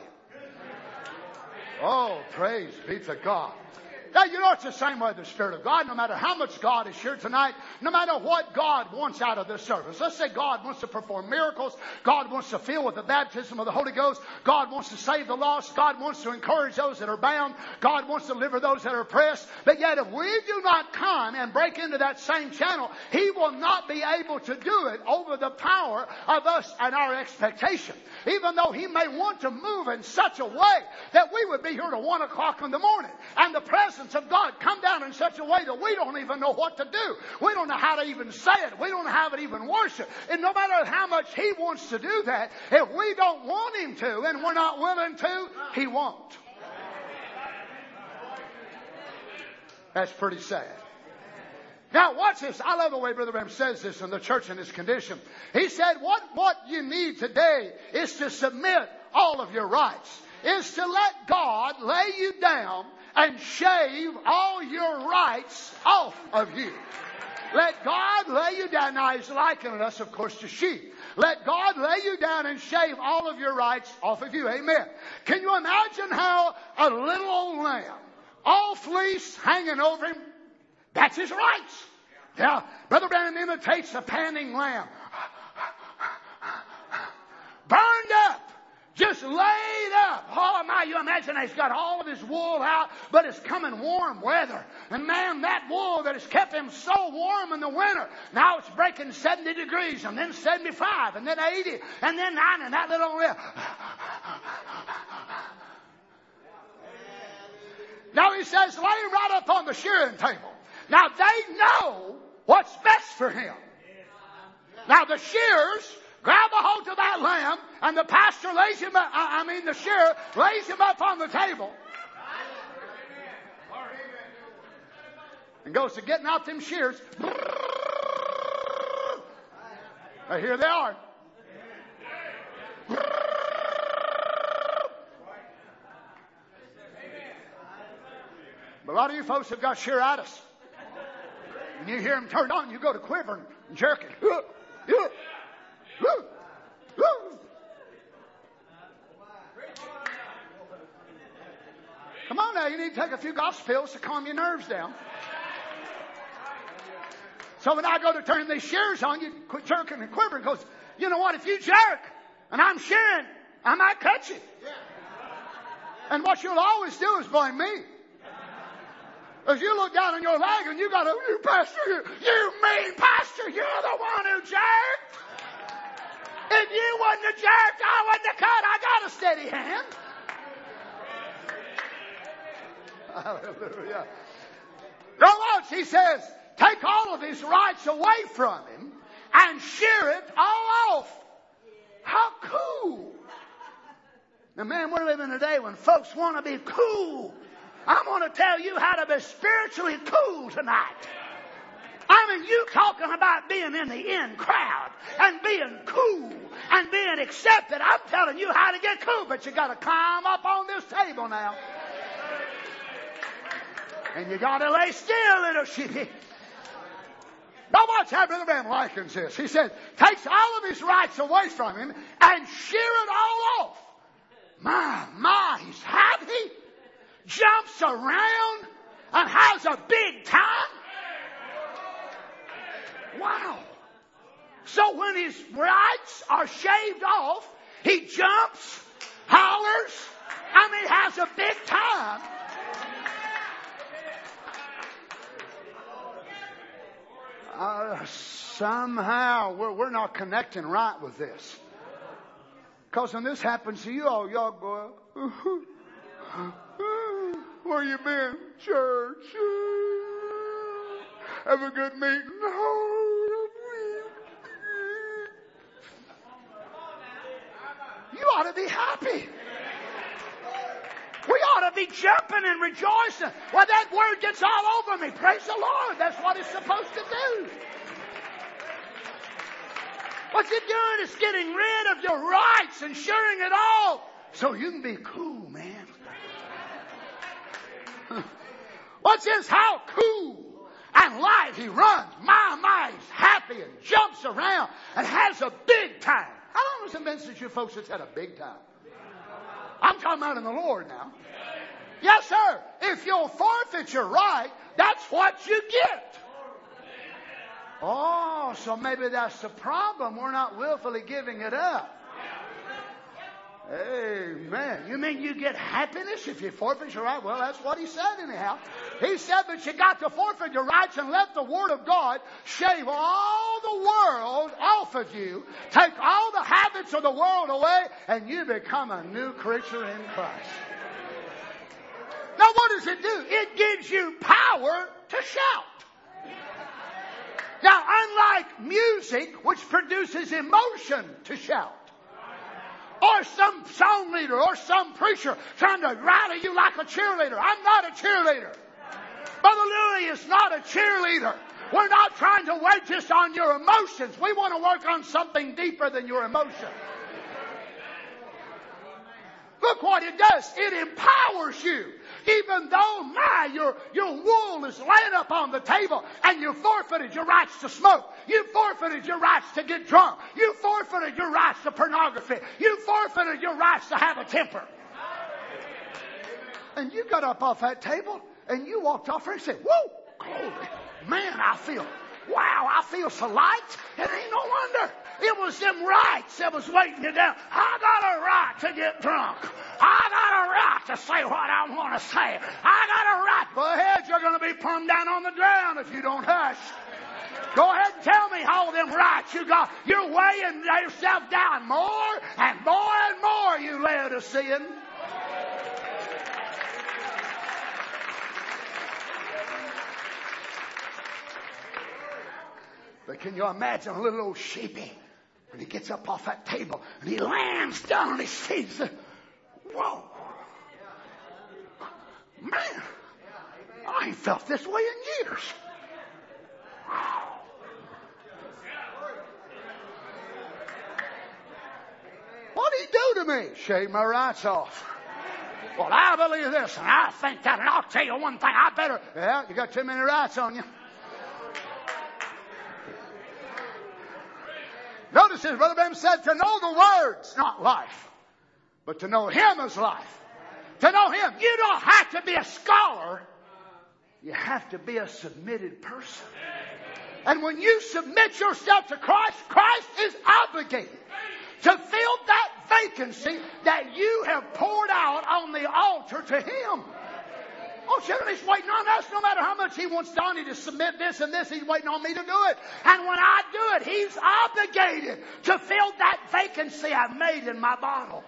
Oh, praise be to God. Now, you know, it's the same way with the Spirit of God. No matter how much God is here tonight, no matter what God wants out of this service. Let's say God wants to perform miracles. God wants to fill with the baptism of the Holy Ghost. God wants to save the lost. God wants to encourage those that are bound. God wants to deliver those that are oppressed. But yet, if we do not come and break into that same channel, He will not be able to do it over the power of us and our expectation. Even though He may want to move in such a way that we would be here till one o'clock in the morning. And the presence of God come down in such a way that we don't even know what to do. We don't know how to even say it. We don't know how to even worship. And no matter how much He wants to do that, if we don't want Him to and we're not willing to, He won't. That's pretty sad. Now watch this. I love the way Brother Branham says this in the church in its condition. He said, what, what you need today is to submit all of your rights. Is to let God lay you down and shave all your rights off of you. Let God lay you down. Now He's likening us, of course, to sheep. Let God lay you down and shave all of your rights off of you. Amen. Can you imagine how a little old lamb, all fleece hanging over him, that's his rights. Yeah, Brother Branham imitates a panting lamb. Burned up. Just laid up. Oh my, you imagine he's got all of his wool out, but it's coming warm weather. And man, that wool that has kept him so warm in the winter, now it's breaking seventy degrees, and then seventy-five, and then eighty, and then ninety, and that little lamb. Now he says, lay him right up on the shearing table. Now they know what's best for him. Now the shearers grab a hold of that lamb, and the pastor lays him up, I mean the shearer lays him up on the table. And goes to getting out them shears. Now here they are. But a lot of you folks have got shearitis. And you hear them turned on, you go to quivering and jerking. Come on now, you need to take a few gospel pills to calm your nerves down. So when I go to turn these shears on, you quit jerking and quivering, because you know what? If you jerk and I'm shearing, I might cut you. And what you'll always do is blame me. As you look down on your leg and you got a, you pastor, you, you mean pastor, you're the one who jerked. If you wouldn't have jerked, I wouldn't have cut. I got a steady hand. Hallelujah. Now watch, he says, take all of his rights away from him and shear it all off. How cool. Now, man, we're living in a day when folks want to be cool. I'm going to tell you how to be spiritually cool tonight. I mean, you talking about being in the in crowd and being cool and being accepted. I'm telling you how to get cool, but you got to climb up on this table now. And you got to lay still, little sheepy. Now watch how Brother Branham likens this. He said, takes all of his rights away from him and shear it all off. My, my, he's happy, jumps around, and has a big time. Wow. So when his rights are shaved off, he jumps, hollers, I mean, has a big time. Uh, somehow we're, we're not connecting right with this. Because when this happens to you all, y'all go, where you been? Church. Have a good meeting. You ought to be happy. We ought to be jumping and rejoicing. Well, that word gets all over me. Praise the Lord. That's what it's supposed to do. What you're doing is getting rid of your rights and sharing it all so you can be cool, man. What's this? How cool and light he runs. My, my, he's happy and jumps around and has a big time. How long has it been since you folks have had a big time? I'm talking about in the Lord now. Yes, sir. If you'll forfeit your right, that's what you get. Oh, so maybe that's the problem. We're not willfully giving it up. Amen. You mean you get happiness if you forfeit your right? Well, that's what he said anyhow. He said that you got to forfeit your rights and let the Word of God shave all the world off of you, take all the habits of the world away, and you become a new creature in Christ. Now what does it do? It gives you power to shout. Now, unlike music, which produces emotion to shout, or some song leader or some preacher trying to rally you like a cheerleader. I'm not a cheerleader. Brother Louie is not a cheerleader. We're not trying to wage this on your emotions. We want to work on something deeper than your emotion. Look what it does. It empowers you. Even though, my, your, your wool is laying up on the table and you forfeited your rights to smoke. You forfeited your rights to get drunk. You forfeited your rights to pornography. You forfeited your rights to have a temper. And you got up off that table and you walked off there and said, whoa, glory. Man, I feel, wow, I feel so light. It ain't no wonder. It was them rights that was weighting you down. I got a right to get drunk. I got a right to say what I want to say. I got a right. Go ahead, you're going to be plumbed down on the ground if you don't hush. Go ahead and tell me all them rights you got. You're weighing yourself down more and more and more, you Laodicean. But can you imagine a little old sheepy when he gets up off that table and he lands down on his feet and says, whoa, man, I ain't felt this way in years. What'd he do to me? Shave my rights off. Well, I believe this and I think that, and I'll tell you one thing, I better, well, you got too many rights on you. Notice this, Brother Branham said, to know the words, not life, but to know Him is life. To know Him. You don't have to be a scholar. You have to be a submitted person. And when you submit yourself to Christ, Christ is obligated to fill that vacancy that you have poured out on the altar to Him. Oh, children, He's waiting on us. No matter how much He wants Donnie to submit this and this, He's waiting on me to do it. And when I do it, He's obligated to fill that vacancy I've made in my bottle.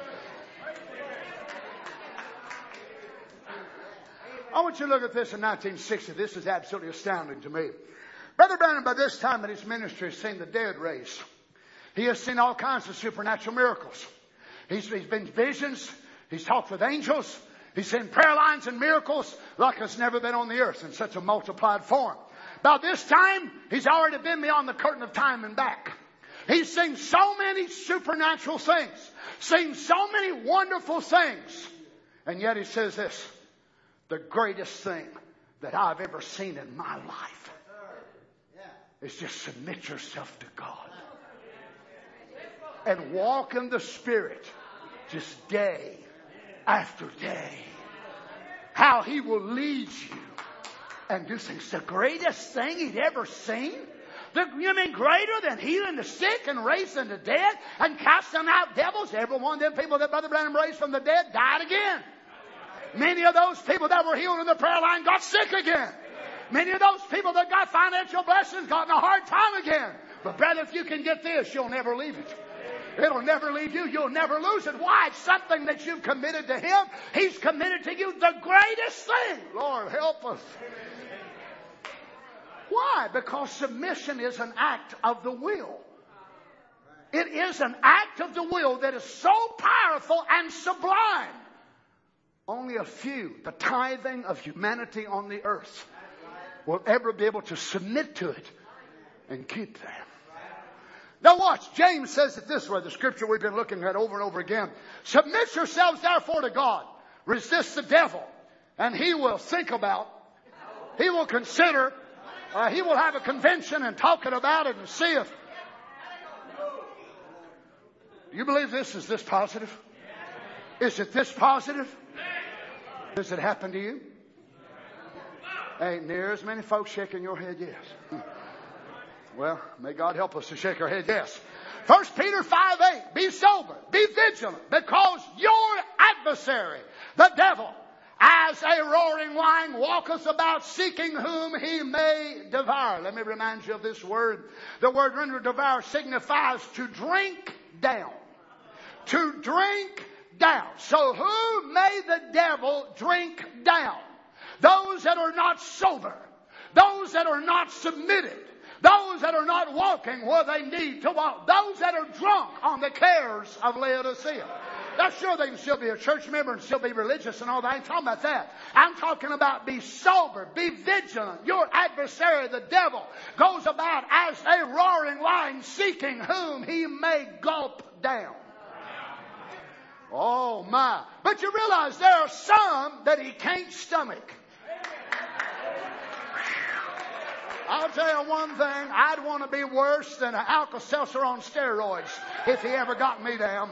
I want you to look at this in nineteen sixty. This is absolutely astounding to me. Brother Branham, by this time in his ministry, has seen the dead raised. He has seen all kinds of supernatural miracles. He's, he's been visions. He's talked with angels. He's seen prayer lines and miracles like it's never been on the earth in such a multiplied form. By this time, he's already been beyond the curtain of time and back. He's seen so many supernatural things, seen so many wonderful things. And yet he says this, the greatest thing that I've ever seen in my life is just submit yourself to God and walk in the Spirit just day after day. How He will lead you and do things. The greatest thing He'd ever seen? The, you mean greater than healing the sick and raising the dead and casting out devils? Every one of them people that Brother Branham raised from the dead died again. Many of those people that were healed in the prayer line got sick again. Many of those people that got financial blessings got in a hard time again. But brother, if you can get this, you'll never leave it. It'll never leave you. You'll never lose it. Why? It's something that you've committed to Him. He's committed to you the greatest thing. Lord, help us. Why? Because submission is an act of the will. It is an act of the will that is so powerful and sublime. Only a few, the tithing of humanity on the earth, will ever be able to submit to it and keep that. Now watch, James says it this way, the scripture we've been looking at over and over again. Submit yourselves therefore to God. Resist the devil. And he will think about, he will consider, uh, he will have a convention and talking about it and see if. You believe this is this positive? Is it this positive? Does it happen to you? Ain't near as many folks shaking your head yes. Well, may God help us to shake our head yes. First Peter five eight. Be sober, be vigilant, because your adversary, the devil, as a roaring lion, walketh about seeking whom he may devour. Let me remind you of this word. The word rendered devour signifies to drink down. To drink down. So who may the devil drink down? Those that are not sober. Those that are not submitted. Those that are not walking where they need to walk. Those that are drunk on the cares of Laodicea. Now sure they can still be a church member and still be religious and all that. I ain't talking about that. I'm talking about be sober, be vigilant. Your adversary, the devil, goes about as a roaring lion seeking whom he may gulp down. Oh my. But you realize there are some that he can't stomach. I'll tell you one thing, I'd want to be worse than an Alka-Seltzer on steroids if he ever got me down.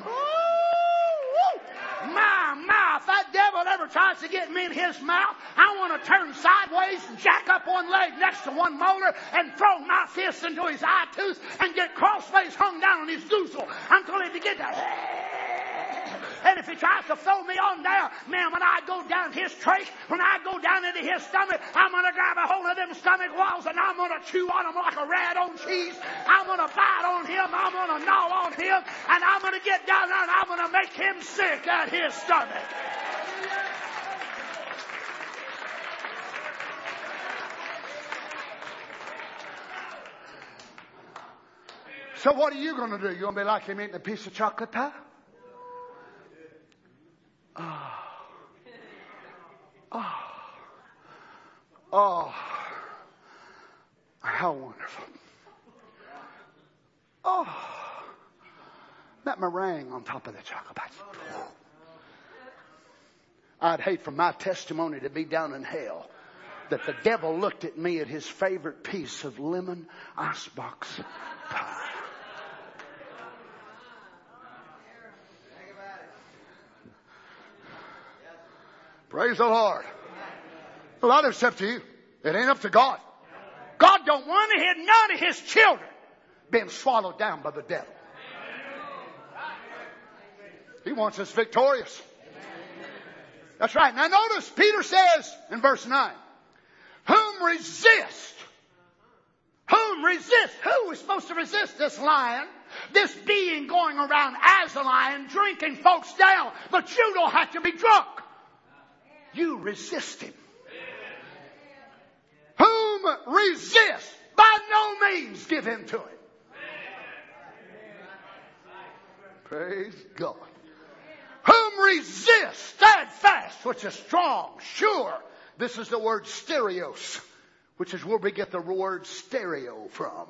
My, my, if that devil ever tries to get me in his mouth, I want to turn sideways and jack up one leg next to one molar and throw my fist into his eye tooth and get crossface hung down on his goozle until he begins to... And if he tries to throw me on down, man, when I go down his trach, when I go down into his stomach, I'm going to grab a hold of them stomach walls and I'm going to chew on them like a rat on cheese. I'm going to bite on him. I'm going to gnaw on him. And I'm going to get down there and I'm going to make him sick at his stomach. So what are you going to do? You going to be like him eating a piece of chocolate pie? Oh. Oh. Oh. How wonderful. Oh. That meringue on top of the chocolate pie. I'd hate for my testimony to be down in hell that the devil looked at me at his favorite piece of lemon icebox pie. Praise the Lord. Well, that is up to you. It ain't up to God. God don't want to hear none of His children being swallowed down by the devil. He wants us victorious. That's right. Now notice Peter says in verse nine, whom resist? Whom resist? Who is supposed to resist this lion? This being going around as a lion, drinking folks down. But you don't have to be drunk. You resist him. Whom resist, by no means give in to it. Praise God. resist, steadfast, which is strong, sure. This is the word stereos, which is where we get the word stereo from.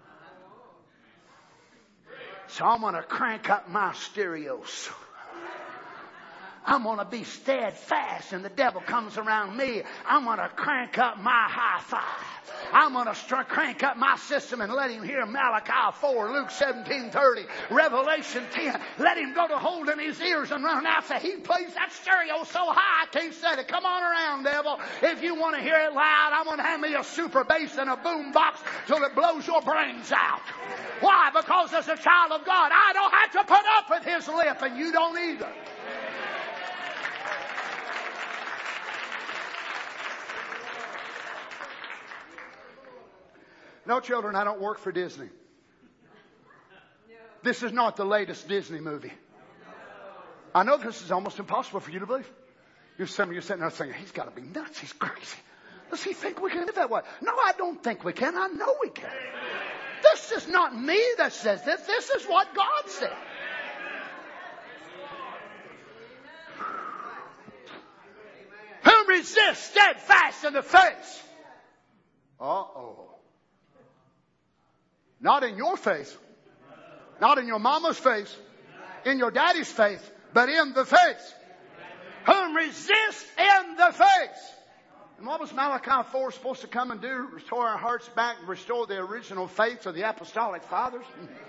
So I'm going to crank up my stereos. I'm going to be steadfast, and the devil comes around me. I'm going to crank up my high five. I'm going to start crank up my system and let him hear Malachi four, Luke seventeen thirty, Revelation ten. Let him go to holding his ears and run out and say, he plays that stereo so high I can't say it. Come on around, devil. If you want to hear it loud, I'm going to have me a super bass and a boom box till it blows your brains out. Why? Because as a child of God, I don't have to put up with his lip, and you don't either. No, children, I don't work for Disney. This is not the latest Disney movie. I know this is almost impossible for you to believe. You're, some of you sitting there saying, he's got to be nuts. He's crazy. Does he think we can live that way? No, I don't think we can. I know we can. This is not me that says this. This is what God said. Who resists steadfast in the face? Uh-oh. Not in your face. Not in your mama's face. In your daddy's face. But in the face. Whom resist in the face. And what was Malachi four supposed to come and do? Restore our hearts back and restore the original faith of the apostolic fathers?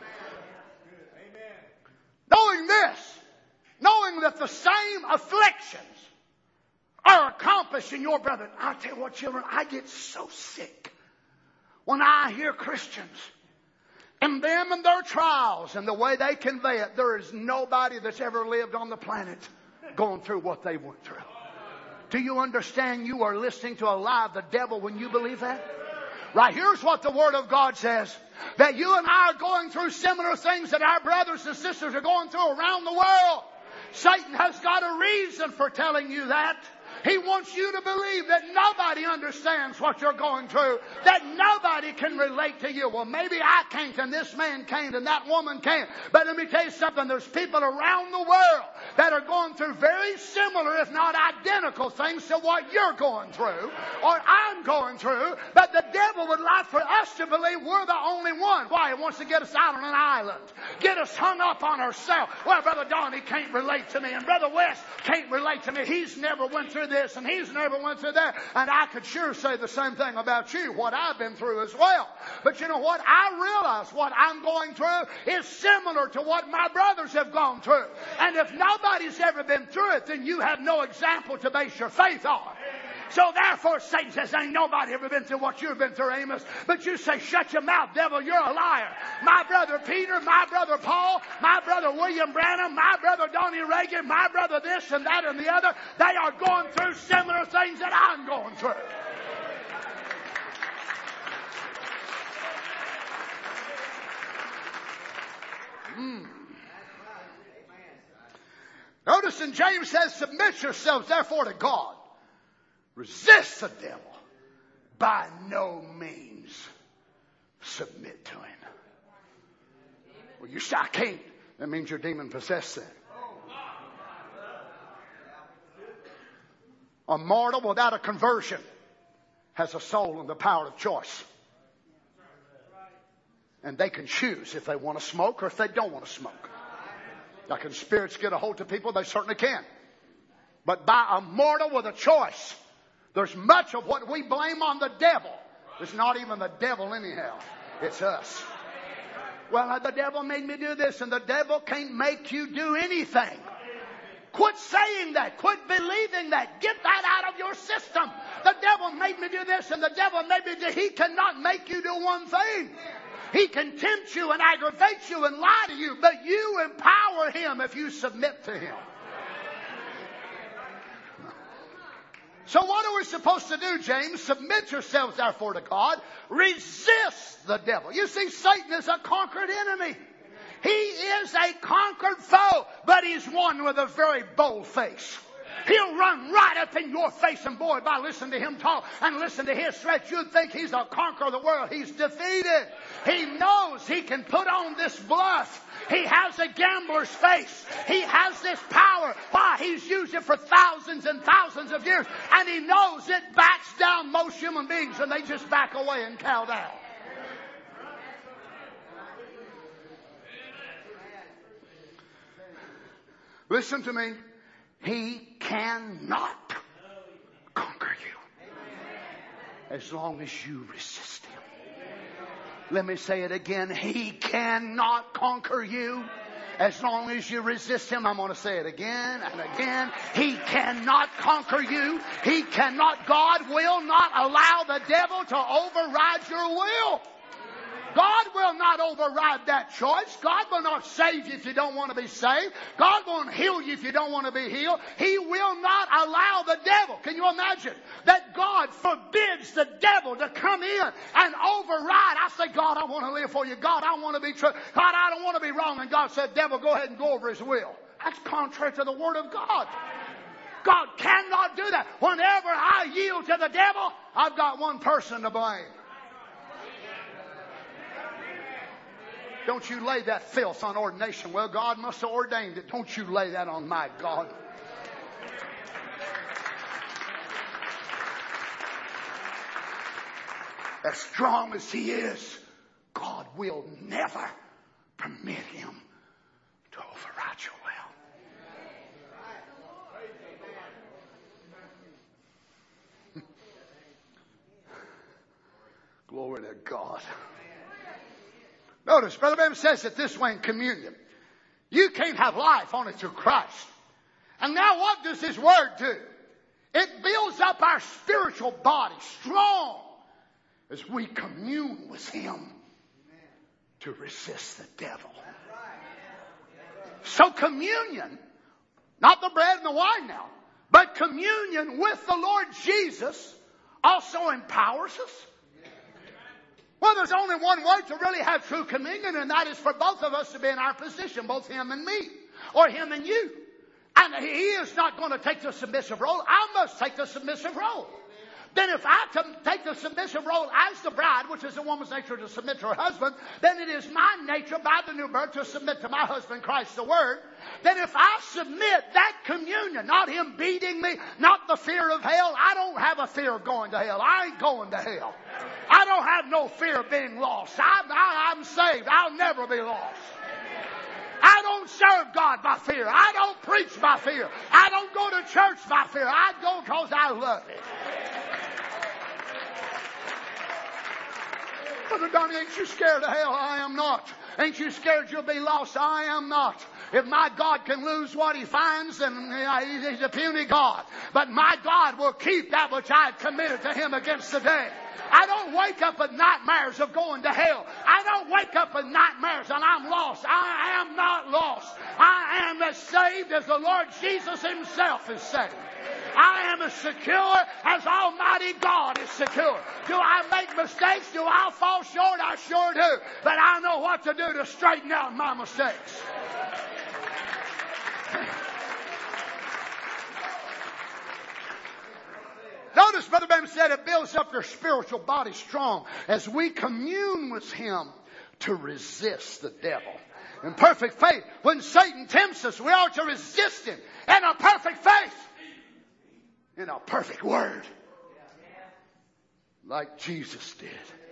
Knowing this. Knowing that the same afflictions are accomplished in your brethren. I'll tell you what, children, I get so sick when I hear Christians and them and their trials and the way they convey it. There is nobody that's ever lived on the planet going through what they went through. Do you understand you are listening to a lie of the devil when you believe that? Right, here's what the Word of God says. That you and I are going through similar things that our brothers and sisters are going through around the world. Satan has got a reason for telling you that. He wants you to believe that nobody understands what you're going through. That nobody can relate to you. Well, maybe I can't, and this man can't, and that woman can't. But let me tell you something. There's people around the world that are going through very similar, if not identical things to what you're going through, or I'm going through. But the devil would like for us to believe we're the only one. Why? He wants to get us out on an island. Get us hung up on ourselves. Well, Brother Don, he can't relate to me, and Brother West can't relate to me. He's never went through this and he's never went through that. And I could sure say the same thing about you, what I've been through as well. But you know what? I realize what I'm going through is similar to what my brothers have gone through. And if nobody's ever been through it, then you have no example to base your faith on. So therefore, Satan says, ain't nobody ever been through what you've been through, Amos. But you say, shut your mouth, devil, you're a liar. My brother Peter, my brother Paul, my brother William Branham, my brother Donnie Reagan, my brother this and that and the other, they are going through similar things that I'm going through. Hmm. Notice in James says, submit yourselves therefore to God. Resist the devil. By no means submit to him. Well, you say, I can't. That means you're demon possessed then. A mortal without a conversion has a soul and the power of choice. And they can choose if they want to smoke or if they don't want to smoke. Now, can spirits get a hold of people? They certainly can. But by a mortal with a choice, there's much of what we blame on the devil. It's not even the devil anyhow. It's us. Well, the devil made me do this, and the devil can't make you do anything. Quit saying that. Quit believing that. Get that out of your system. The devil made me do this, and the devil made me do. He cannot make you do one thing. He can tempt you and aggravate you and lie to you, but you empower him if you submit to him. So what are we supposed to do, James? Submit yourselves therefore to God. Resist the devil. You see, Satan is a conquered enemy. He is a conquered foe, but he's one with a very bold face. He'll run right up in your face, and boy, by listening to him talk and listen to his threats, you'd think he's the conqueror of the world. He's defeated. He knows he can put on this bluff. He has a gambler's face. He has this power. Why? He's used it for thousands and thousands of years, and he knows it backs down most human beings, and they just back away and cow down. Listen to me. He cannot conquer you as long as you resist him. Let me say it again. He cannot conquer you as long as you resist him. I'm going to say it again and again. He cannot conquer you. He cannot. God will not allow the devil to override your will. God will not override that choice. God will not save you if you don't want to be saved. God won't heal you if you don't want to be healed. He will not allow the devil. Can you imagine that God forbids the devil to come in and override? I say, God, I want to live for you. God, I want to be true. God, I don't want to be wrong. And God said, devil, go ahead and go over his will. That's contrary to the word of God. God cannot do that. Whenever I yield to the devil, I've got one person to blame. Don't you lay that filth on ordination. Well, God must have ordained it. Don't you lay that on my God. As strong as he is, God will never permit him to override your will. Glory to God. Notice, Brother Branham says it this way in communion. You can't have life only through Christ. And now what does his word do? It builds up our spiritual body strong as we commune with him to resist the devil. So communion, not the bread and the wine now, but communion with the Lord Jesus also empowers us. Well, there's only one way to really have true communion, and that is for both of us to be in our position, both him and me, or him and you. And he is not going to take the submissive role. I must take the submissive role. Then if I can take the submissive role as the bride, which is a woman's nature to submit to her husband, then it is my nature by the new birth to submit to my husband, Christ the Word. Then if I submit that communion, not him beating me, not the fear of hell, I don't have a fear of going to hell. I ain't going to hell. I don't have no fear of being lost. I, I, I'm saved. I'll never be lost. I don't serve God by fear. I don't preach by fear. I don't go to church by fear. I go because I love it. Brother Donnie, ain't you scared of hell? I am not. Ain't you scared you'll be lost? I am not. If my God can lose what he finds, then he's a puny God. But my God will keep that which I have committed to him against the day. I don't wake up with nightmares of going to hell. I don't wake up with nightmares and I'm lost. I am not lost. I am as saved as the Lord Jesus himself is saved. I am as secure as Almighty God is secure. Do I make mistakes? Do I fall short? I sure do. But I know what to do to straighten out my mistakes. Notice Brother Branham said it builds up your spiritual body strong as we commune with him to resist the devil. In perfect faith, when Satan tempts us, we are to resist him in a perfect faith. In a perfect word. Like Jesus did.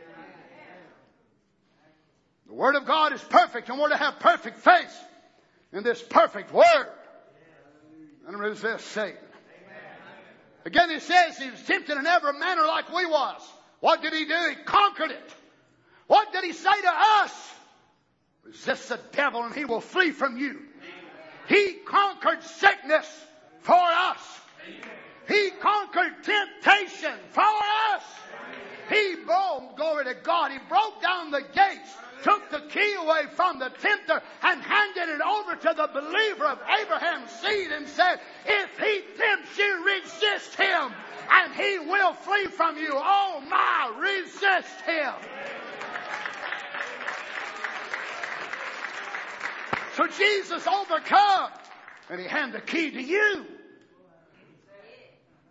The Word of God is perfect, and we're to have perfect faith in this perfect Word. And resist Satan. Again, he says he was tempted in every manner like we was. What did he do? He conquered it. What did he say to us? Resist the devil and he will flee from you. He conquered sickness for us. He conquered temptation for us. He broke, glory to God, he broke down the gates, took the key away from the tempter and handed it over to the believer of Abraham's seed and said, if he tempts you, resist him and he will flee from you. Oh my, resist him. So Jesus overcome and he handed the key to you.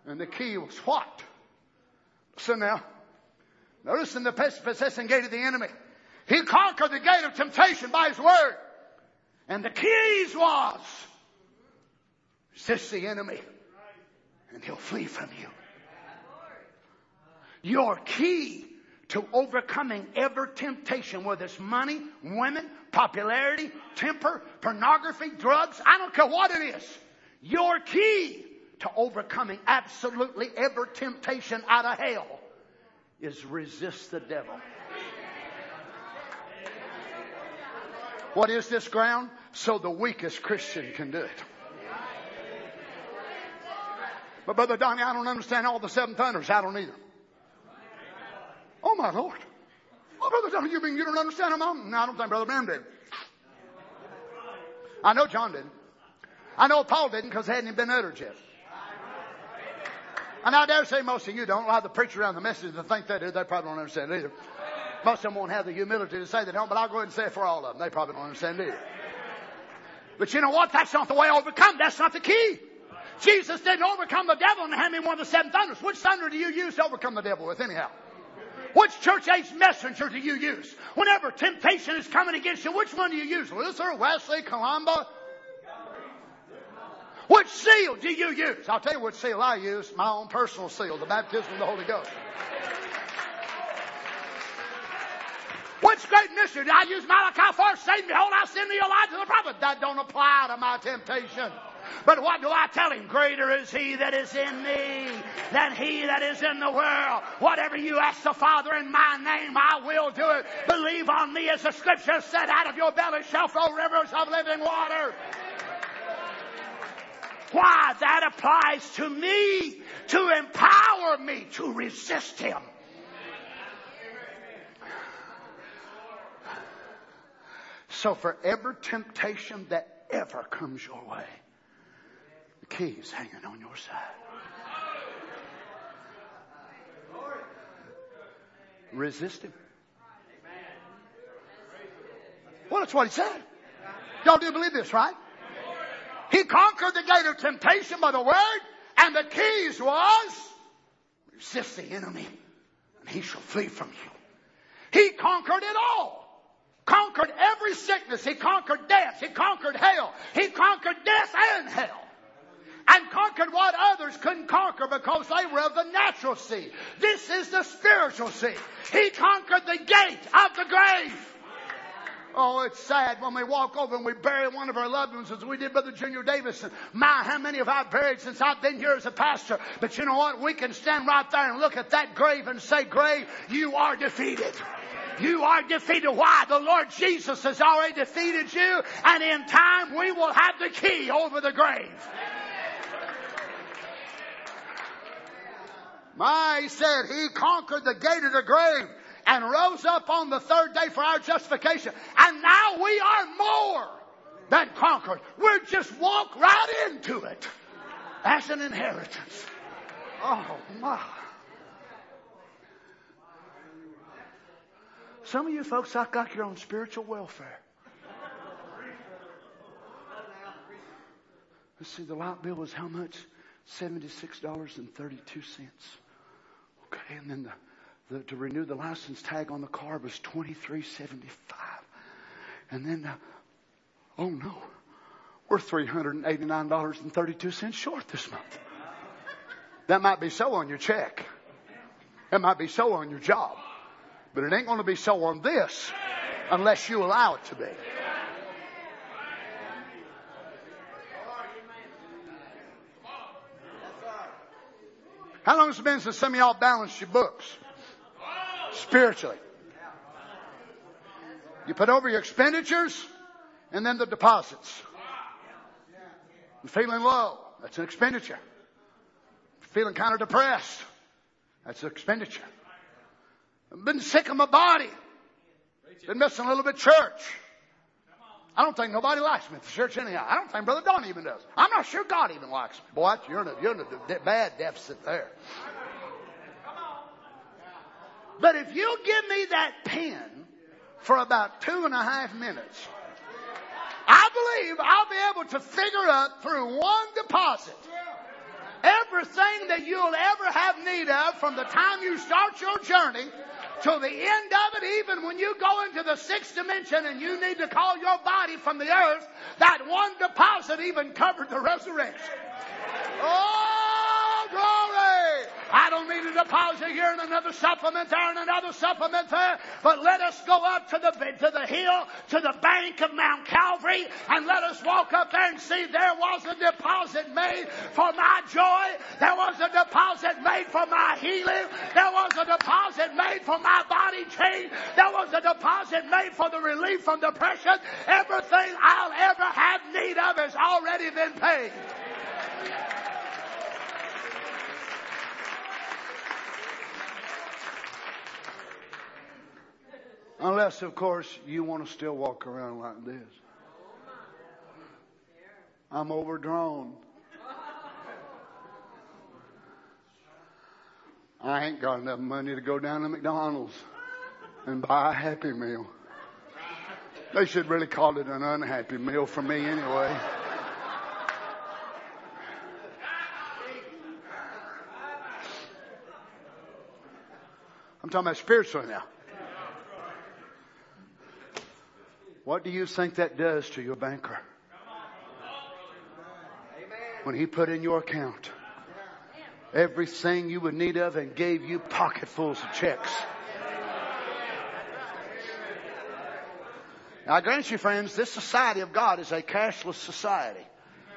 And the key was what? Listen now. Notice in the possessing gate of the enemy. He conquered the gate of temptation by his word. And the keys was, resist the enemy and he'll flee from you. Your key to overcoming every temptation, whether it's money, women, popularity, temper, pornography, drugs, I don't care what it is. Your key to overcoming absolutely every temptation out of hell is resist the devil. What is this ground? So the weakest Christian can do it. But Brother Donnie, I don't understand all the seven thunders. I don't either. Oh my Lord. Oh, Brother Donnie, you mean you don't understand them? No, I don't think Brother Bram did. I know John didn't. I know Paul didn't because they hadn't been uttered yet. And I dare say most of you don't. A lot of the preachers around the message that think they do, they probably don't understand it either. Most of them won't have the humility to say they don't, but I'll go ahead and say it for all of them. They probably don't understand it either. But you know what? That's not the way to overcome. That's not the key. Jesus didn't overcome the devil and hand him one of the seven thunders. Which thunder do you use to overcome the devil with anyhow? Which church age messenger do you use? Whenever temptation is coming against you, which one do you use? Luther, Wesley, Columba? Which seal do you use? I'll tell you which seal I use. My own personal seal, the baptism of the Holy Ghost. Which great mystery? Did I use Malachi four? Satan, behold, I send thee Elijah the prophet. That don't apply to my temptation. But what do I tell him? Greater is he that is in me than he that is in the world. Whatever you ask the Father in my name, I will do it. Believe on me, as the scripture said, out of your belly shall flow rivers of living water. Why? That applies to me, to empower me to resist him. So for every temptation that ever comes your way, the key is hanging on your side. Resist him. Well, that's what he said. Y'all do believe this, right? He conquered the gate of temptation by the word, and the keys was resist the enemy, and he shall flee from you. He conquered it all. Conquered every sickness. He conquered death. He conquered hell. He conquered death and hell. And conquered what others couldn't conquer because they were of the natural seed. This is the spiritual seed. He conquered the gate of the grave. Oh, it's sad when we walk over and we bury one of our loved ones, as we did Brother Junior Davison. My, how many have I buried since I've been here as a pastor? But you know what? We can stand right there and look at that grave and say, grave, you are defeated. You are defeated. Why? The Lord Jesus has already defeated you, and in time we will have the key over the grave. My, he said he conquered the gate of the grave and rose up on the third day for our justification. And now we are more than conquered. We're just walk right into it as an inheritance. Oh my. Some of you folks act like you're on spiritual welfare. Let's see, the light bill was how much? seventy-six dollars and thirty-two cents. Okay, and then the, the to renew the license tag on the car was twenty-three seventy-five. And then, uh, oh no, we're three hundred eighty-nine dollars and thirty-two cents short this month. That might be so on your check. That might be so on your job. But it ain't going to be so on this unless you allow it to be. How long has it been since some of y'all balanced your books? Spiritually. You put over your expenditures and then the deposits. You're feeling low. That's an expenditure. Feeling kind of depressed. That's an expenditure. I've been sick of my body. Been missing a little bit of church. I don't think nobody likes me at the church anyhow. I don't think Brother Don even does. I'm not sure God even likes me. Boy, you're in a, you're in a de- bad deficit there. But if you give me that pen for about two and a half minutes, I believe I'll be able to figure out through one deposit Everything that you'll ever have need of from the time you start your journey to the end of it, even when you go into the sixth dimension and you need to call your body from the earth, that one deposit even covered the resurrection. Oh, glory! I don't need a deposit here and another supplement there and another supplement there, but let us go up to the to the hill, to the bank of Mount Calvary, and let us walk up there and see there was a deposit made for my joy. There was a deposit made for my healing. There was a deposit made for my body change. There was a deposit made for the relief from depression. Everything I'll ever have need of has already been paid. Unless, of course, you want to still walk around like this. I'm overdrawn. I ain't got enough money to go down to McDonald's and buy a Happy Meal. They should really call it an unhappy meal for me anyway. I'm talking about spiritually now. What do you think that does to your banker? When he put in your account everything you would need of and gave you pocketfuls of checks. Now I grant you, friends, this society of God is a cashless society.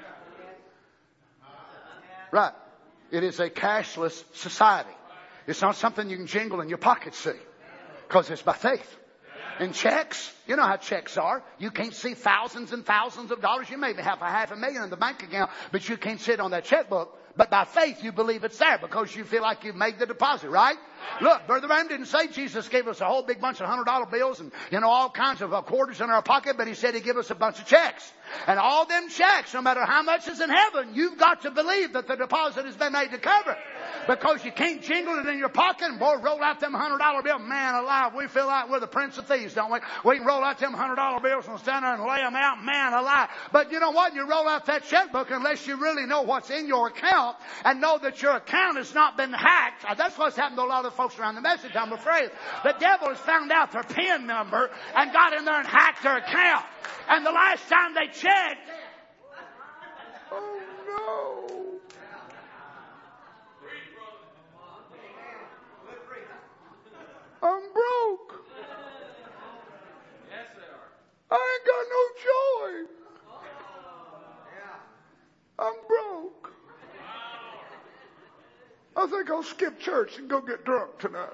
Right. It is a cashless society. It's not something you can jingle in your pocket, see. Because it's by faith. And checks, you know how checks are. You can't see thousands and thousands of dollars. You maybe have a half a million in the bank account, but you can't see it on that checkbook. But by faith, you believe it's there because you feel like you've made the deposit, right? Look, Brother Branham didn't say Jesus gave us a whole big bunch of hundred dollar bills and, you know, all kinds of uh, quarters in our pocket, but he said he gave us a bunch of checks. And all them checks, no matter how much is in heaven, you've got to believe that the deposit has been made to cover it. Because you can't jingle it in your pocket and boy, roll out them hundred dollar bills. Man alive, we feel like we're the Prince of Thieves, don't we? We can roll out them hundred dollar bills and stand there and lay them out. Man alive. But you know what? You roll out that checkbook unless you really know what's in your account and know that your account has not been hacked. That's what's happened to a lot of the folks around the message, I'm afraid. The devil has found out their PIN number and got in there and hacked their account. And the last time they checked, oh no. I'm broke. Yes, they are. I ain't got no joy. I'm broke. I think I'll skip church and go get drunk tonight.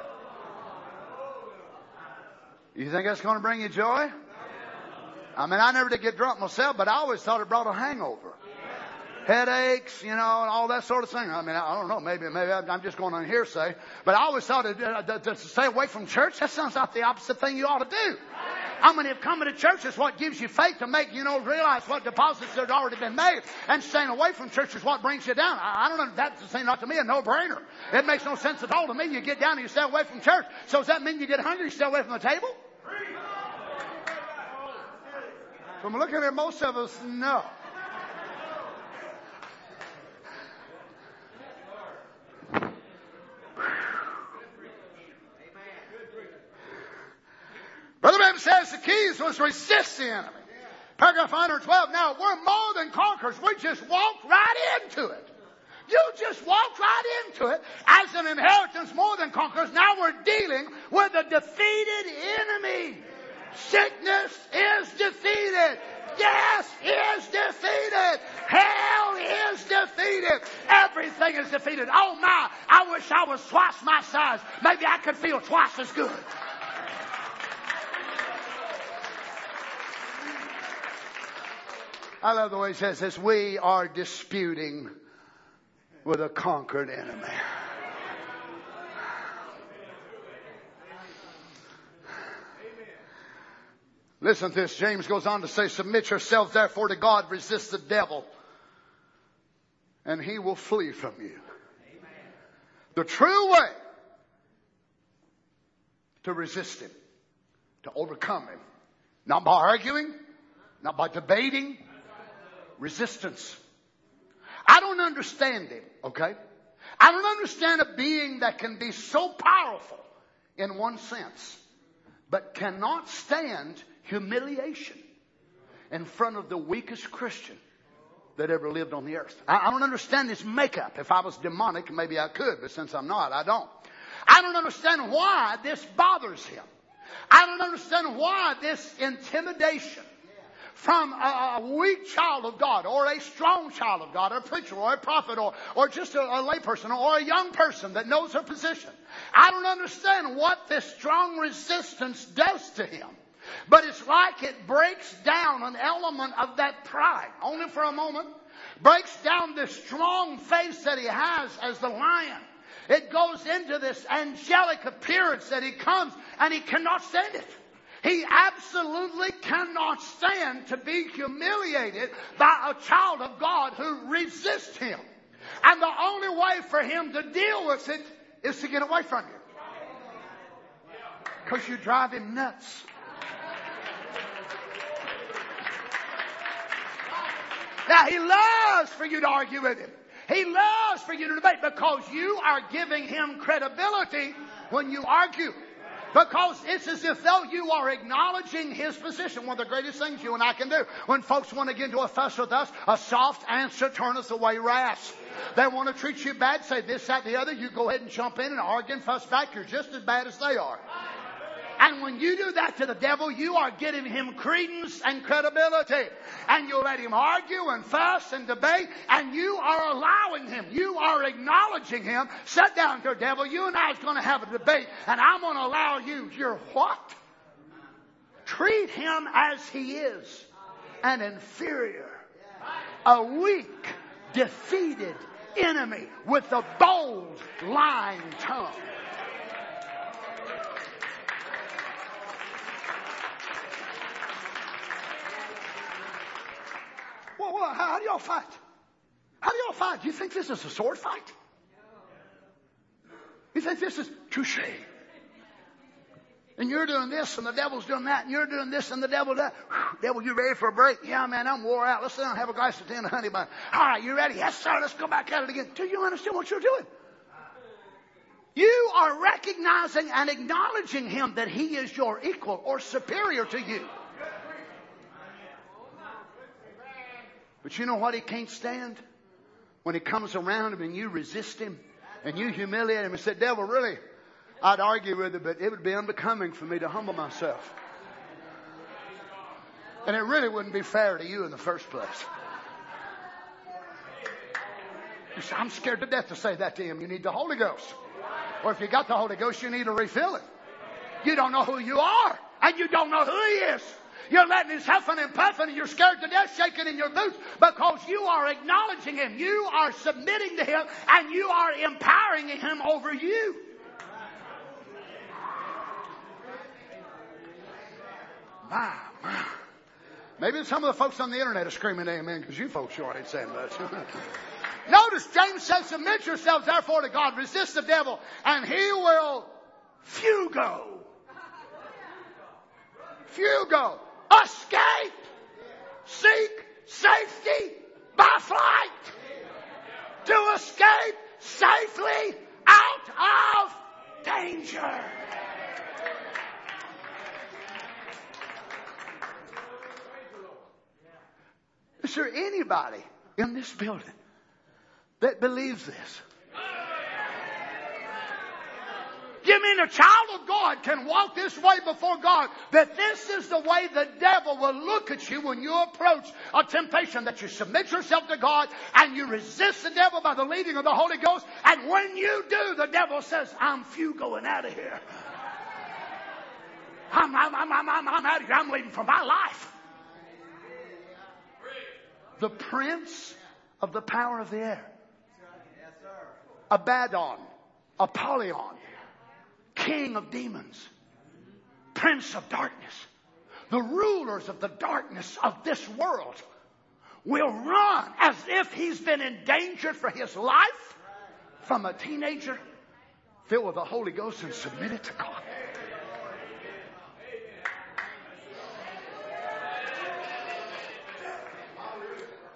You think that's going to bring you joy? I mean, I never did get drunk myself, but I always thought it brought a hangover. Headaches, you know, and all that sort of thing. I mean, I don't know. Maybe, maybe I'm just going on hearsay. But I always thought it, uh, to stay away from church, that sounds like the opposite thing you ought to do. I mean, if coming to church is what gives you faith to make, you know, realize what deposits had already been made, and staying away from church is what brings you down. I, I don't know. That's the thing, not to me, a no-brainer. It makes no sense at all to me. You get down and you stay away from church. So does that mean you get hungry, you stay away from the table? From looking at most of us, no. Brother Branham says the keys was resist the enemy. Paragraph one twelve. Now, we're more than conquerors. We just walked right into it. You just walked right into it as an inheritance more than conquerors. Now we're dealing with a defeated enemy. Sickness is defeated. Death is defeated. Hell is defeated. Everything is defeated. Oh my, I wish I was twice my size. Maybe I could feel twice as good. I love the way he says this. We are disputing with a conquered enemy. Listen to this. James goes on to say, submit yourselves therefore to God, resist the devil, and he will flee from you. Amen. The true way to resist him, to overcome him, not by arguing, not by debating, resistance. I don't understand him, okay? I don't understand a being that can be so powerful in one sense, but cannot stand humiliation in front of the weakest Christian that ever lived on the earth. I, I don't understand his makeup. If I was demonic, maybe I could, but since I'm not, I don't. I don't understand why this bothers him. I don't understand why this intimidation from a, a weak child of God, or a strong child of God, or a preacher, or a prophet, or, or just a, a layperson, or a young person that knows her position. I don't understand what this strong resistance does to him. But it's like it breaks down an element of that pride, only for a moment. Breaks down this strong face that he has as the lion. It goes into this angelic appearance that he comes, and he cannot stand it. He absolutely cannot stand to be humiliated by a child of God who resists him. And the only way for him to deal with it is to get away from you. Because you drive him nuts. Now, he loves for you to argue with him. He loves for you to debate, because you are giving him credibility when you argue. Because it's as if though you are acknowledging his position. One of the greatest things you and I can do when folks want to get into a fuss with us, a soft answer turneth away wrath. They want to treat you bad, say this, that, the other. You go ahead and jump in and argue and fuss back. You're just as bad as they are. And when you do that to the devil, you are getting him credence and credibility. And you let him argue and fuss and debate, and you are allowing him. You are acknowledging him. Sit down there, devil. You and I is going to have a debate, and I'm going to allow you. You're what? Treat him as he is. An inferior, a weak, defeated enemy with a bold, lying tongue. Well, well, how do y'all fight? How do y'all fight? Do you think this is a sword fight? You think this is touche? And you're doing this and the devil's doing that, and you're doing this and the devil that. Devil, you ready for a break? Yeah, man, I'm wore out. Let's sit down and have a glass of tea and a honey bun. All right, you ready? Yes, sir. Let's go back at it again. Do you understand what you're doing? You are recognizing and acknowledging him that he is your equal or superior to you. But you know what he can't stand? When he comes around him and you resist him and you humiliate him and say, devil, really, I'd argue with it, but it would be unbecoming for me to humble myself. And it really wouldn't be fair to you in the first place. You say, I'm scared to death to say that to him. You need the Holy Ghost. Or if you got the Holy Ghost, you need to refill it. You don't know who you are, and you don't know who he is. You're letting his huffing and puffing, and you're scared to death, shaking in your boots, because you are acknowledging him. You are submitting to him, and you are empowering him over you. My, my. Maybe some of the folks on the internet are screaming amen, because you folks sure ain't saying much. Notice James says, submit yourselves therefore to God. Resist the devil, and he will fugo. Fugo. Escape. Seek safety by flight. To escape safely out of danger. Is there anybody in this building that believes this? You mean a child of God can walk this way before God, that this is the way the devil will look at you when you approach a temptation, that you submit yourself to God and you resist the devil by the leading of the Holy Ghost, and when you do, the devil says, I'm few going out of here. I'm, I'm, I'm, I'm, I'm out of here. I'm leaving for my life. The prince of the power of the air. Abaddon. Apollyon. King of demons. Prince of darkness. The rulers of the darkness of this world will run as if he's been endangered for his life from a teenager filled with the Holy Ghost and submitted to God.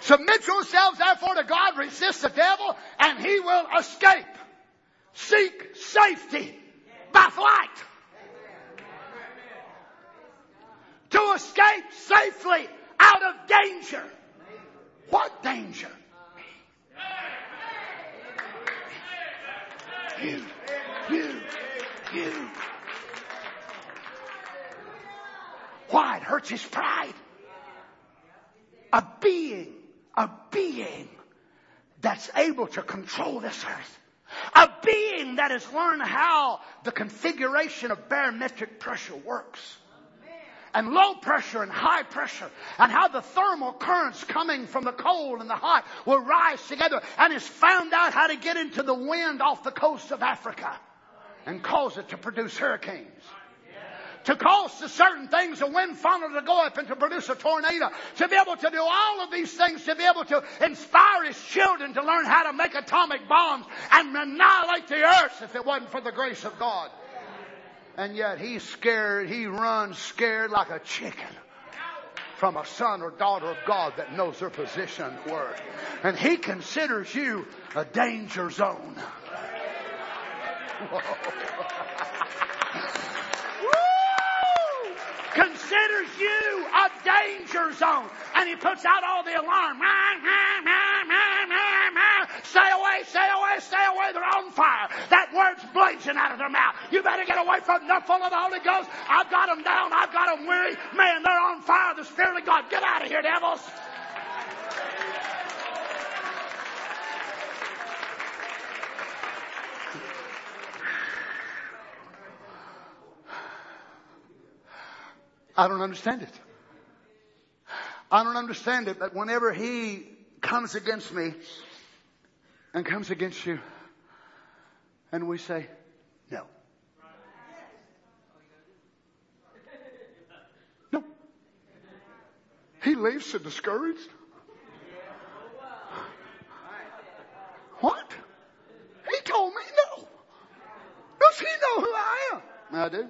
Submit yourselves therefore to God, resist the devil, and he will escape. Seek safety by flight. To escape safely out of danger. What danger? You, you, you. Why? It hurts his pride. A being, a being that's able to control this earth. A being that has learned how the configuration of barometric pressure works. And low pressure and high pressure. And how the thermal currents coming from the cold and the hot will rise together. And has found out how to get into the wind off the coast of Africa. And cause it to produce hurricanes. To cause to certain things, a wind funnel to go up and to produce a tornado. To be able to do all of these things. To be able to inspire his children to learn how to make atomic bombs. And annihilate the earth if it wasn't for the grace of God. And yet he's scared, he runs scared like a chicken from a son or daughter of God that knows their position at work. And he considers you a danger zone. Considers you a danger zone. And he puts out all the alarm. Stay away, stay away, stay away. They're on fire. That word's blazing out of their mouth. You better get away from them. They're full of the Holy Ghost. I've got them down. I've got them weary. Man, they're on fire. The Spirit of God. Get out of here, devils. I don't understand it. I don't understand it, but whenever he comes against me and comes against you and we say, no. No. He leaves so discouraged. What? He told me no. Does he know who I am? I do.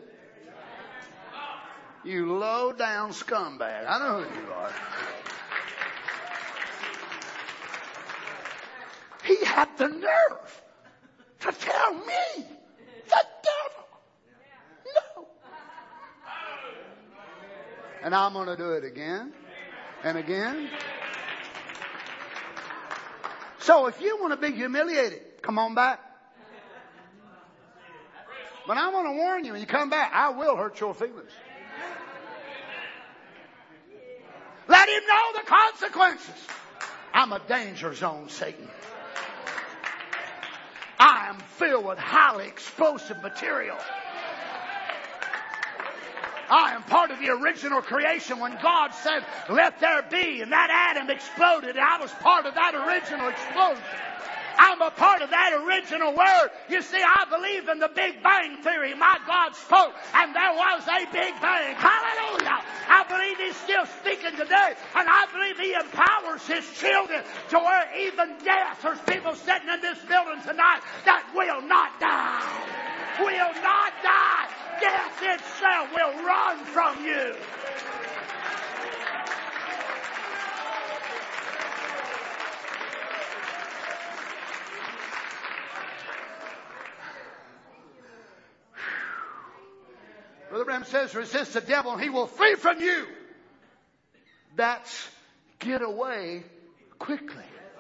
You low down scumbag. I know who you are. He had the nerve to tell me, the devil, no. And I'm going to do it again and again. So if you want to be humiliated, come on back. But I want to warn you, when you come back, I will hurt your feelings. Let him know the consequences. I'm a danger zone, Satan. I am filled with highly explosive material. I am part of the original creation when God said, let there be, and that atom exploded, and I was part of that original explosion. I'm a part of that original word. You see, I believe in the Big Bang Theory. My God spoke, and there was a Big Bang. Hallelujah. I believe He's still speaking today, and I believe He empowers His children to where even death, there's people sitting in this building tonight that will not die. Will not die. Death itself will run from you. Brother Branham says, resist the devil and he will flee from you. That's get away quickly.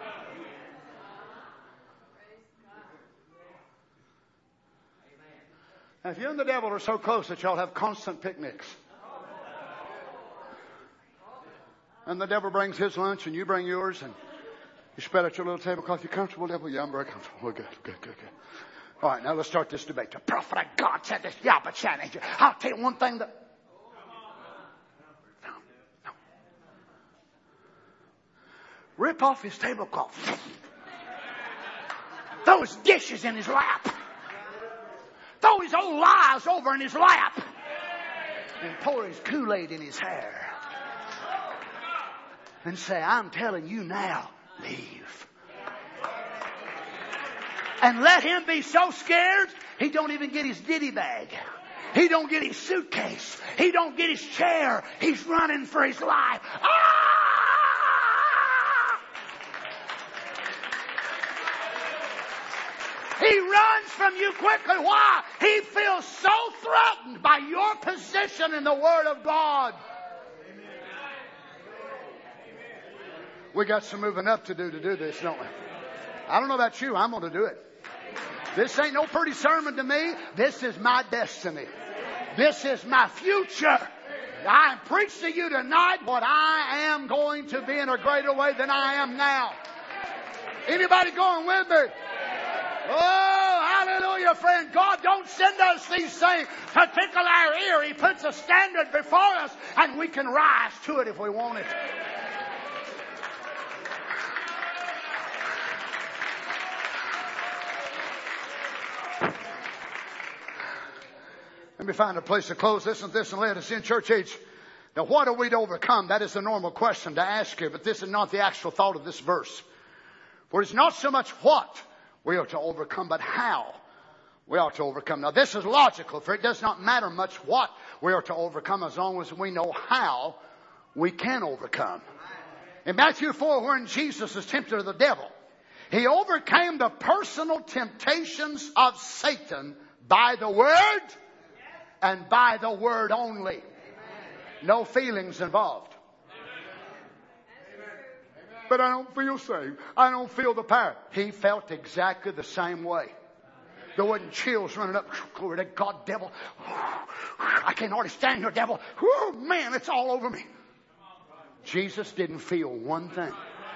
Now, if you and the devil are so close that y'all have constant picnics, and the devil brings his lunch and you bring yours, and you spread out your little tablecloth, you comfortable, devil? Yeah, I'm very comfortable. Well, good, good, good, good. All right, now let's start this debate. The prophet of God said this. Yeah, but Shannon, I'll tell you one thing that... No, no. Rip off his tablecloth. Throw his dishes in his lap. Throw his old lies over in his lap. And pour his Kool-Aid in his hair. And say, I'm telling you now, leave. And let him be so scared, he don't even get his ditty bag. He don't get his suitcase. He don't get his chair. He's running for his life. Ah! He runs from you quickly. Why? He feels so threatened by your position in the Word of God. We got some moving up to do to do this, don't we? I don't know about you. I'm going to do it. This ain't no pretty sermon to me. This is my destiny. This is my future. I preach to you tonight what I am going to be in a greater way than I am now. Anybody going with me? Oh, hallelujah, friend. God don't send us these things to tickle our ear. He puts a standard before us and we can rise to it if we want it. Let me find a place to close this and this and let us in, church age. Now, what are we to overcome? That is the normal question to ask you, but this is not the actual thought of this verse. For it's not so much what we are to overcome, but how we are to overcome. Now, this is logical, for it does not matter much what we are to overcome as long as we know how we can overcome. In Matthew four, wherein Jesus is tempted of the devil, he overcame the personal temptations of Satan by the word and by the word only. No feelings involved. But I don't feel saved. I don't feel the power. He felt exactly the same way. There wasn't chills running up. Glory to God, devil. I can hardly stand here, devil. Oh, man, it's all over me. Jesus didn't feel one thing.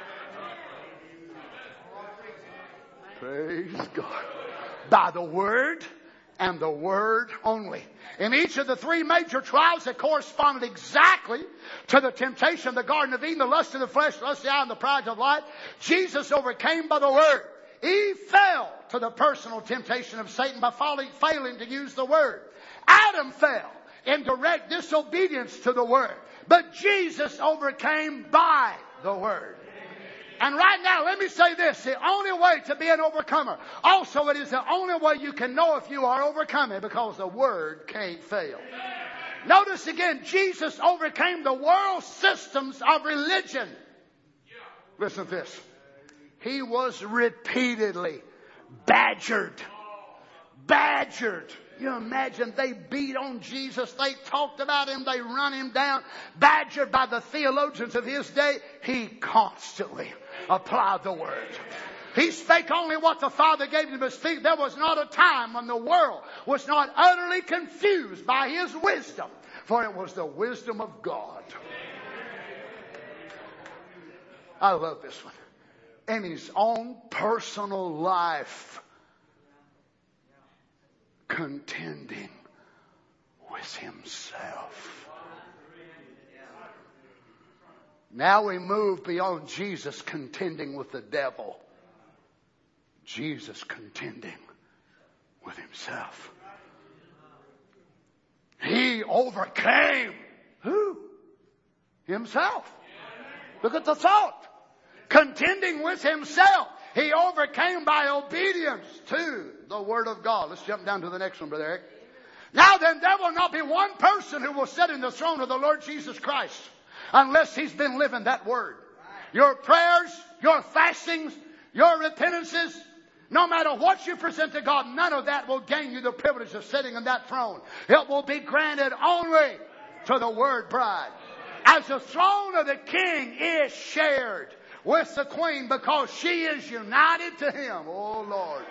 Praise God. By the word and the word only. In each of the three major trials that corresponded exactly to the temptation of the Garden of Eden, the lust of the flesh, the lust of the eye, and the pride of life, Jesus overcame by the word. He fell to the personal temptation of Satan by failing to use the word. Adam fell in direct disobedience to the word. But Jesus overcame by the word. And right now, let me say this. The only way to be an overcomer. Also, it is the only way you can know if you are overcoming, because the word can't fail. Notice again, Jesus overcame the world systems of religion. Listen to this. He was repeatedly badgered. Badgered. You imagine they beat on Jesus. They talked about him. They run him down. Badgered by the theologians of his day. He constantly applied the word. He spake only what the Father gave him to speak. There was not a time when the world was not utterly confused by his wisdom. For it was the wisdom of God. I love this one. In his own personal life, contending with himself. Now we move beyond Jesus contending with the devil. Jesus contending with himself. He overcame who? Himself. Look at the thought. Contending with himself. He overcame by obedience to the word of God. Let's jump down to the next one, Brother Eric. Now then, there will not be one person who will sit in the throne of the Lord Jesus Christ unless he's been living that word. Your prayers, your fastings, your repentances, no matter what you present to God, none of that will gain you the privilege of sitting in that throne. It will be granted only to the word bride. As the throne of the king is shared with the queen because she is united to him. Oh, Lord.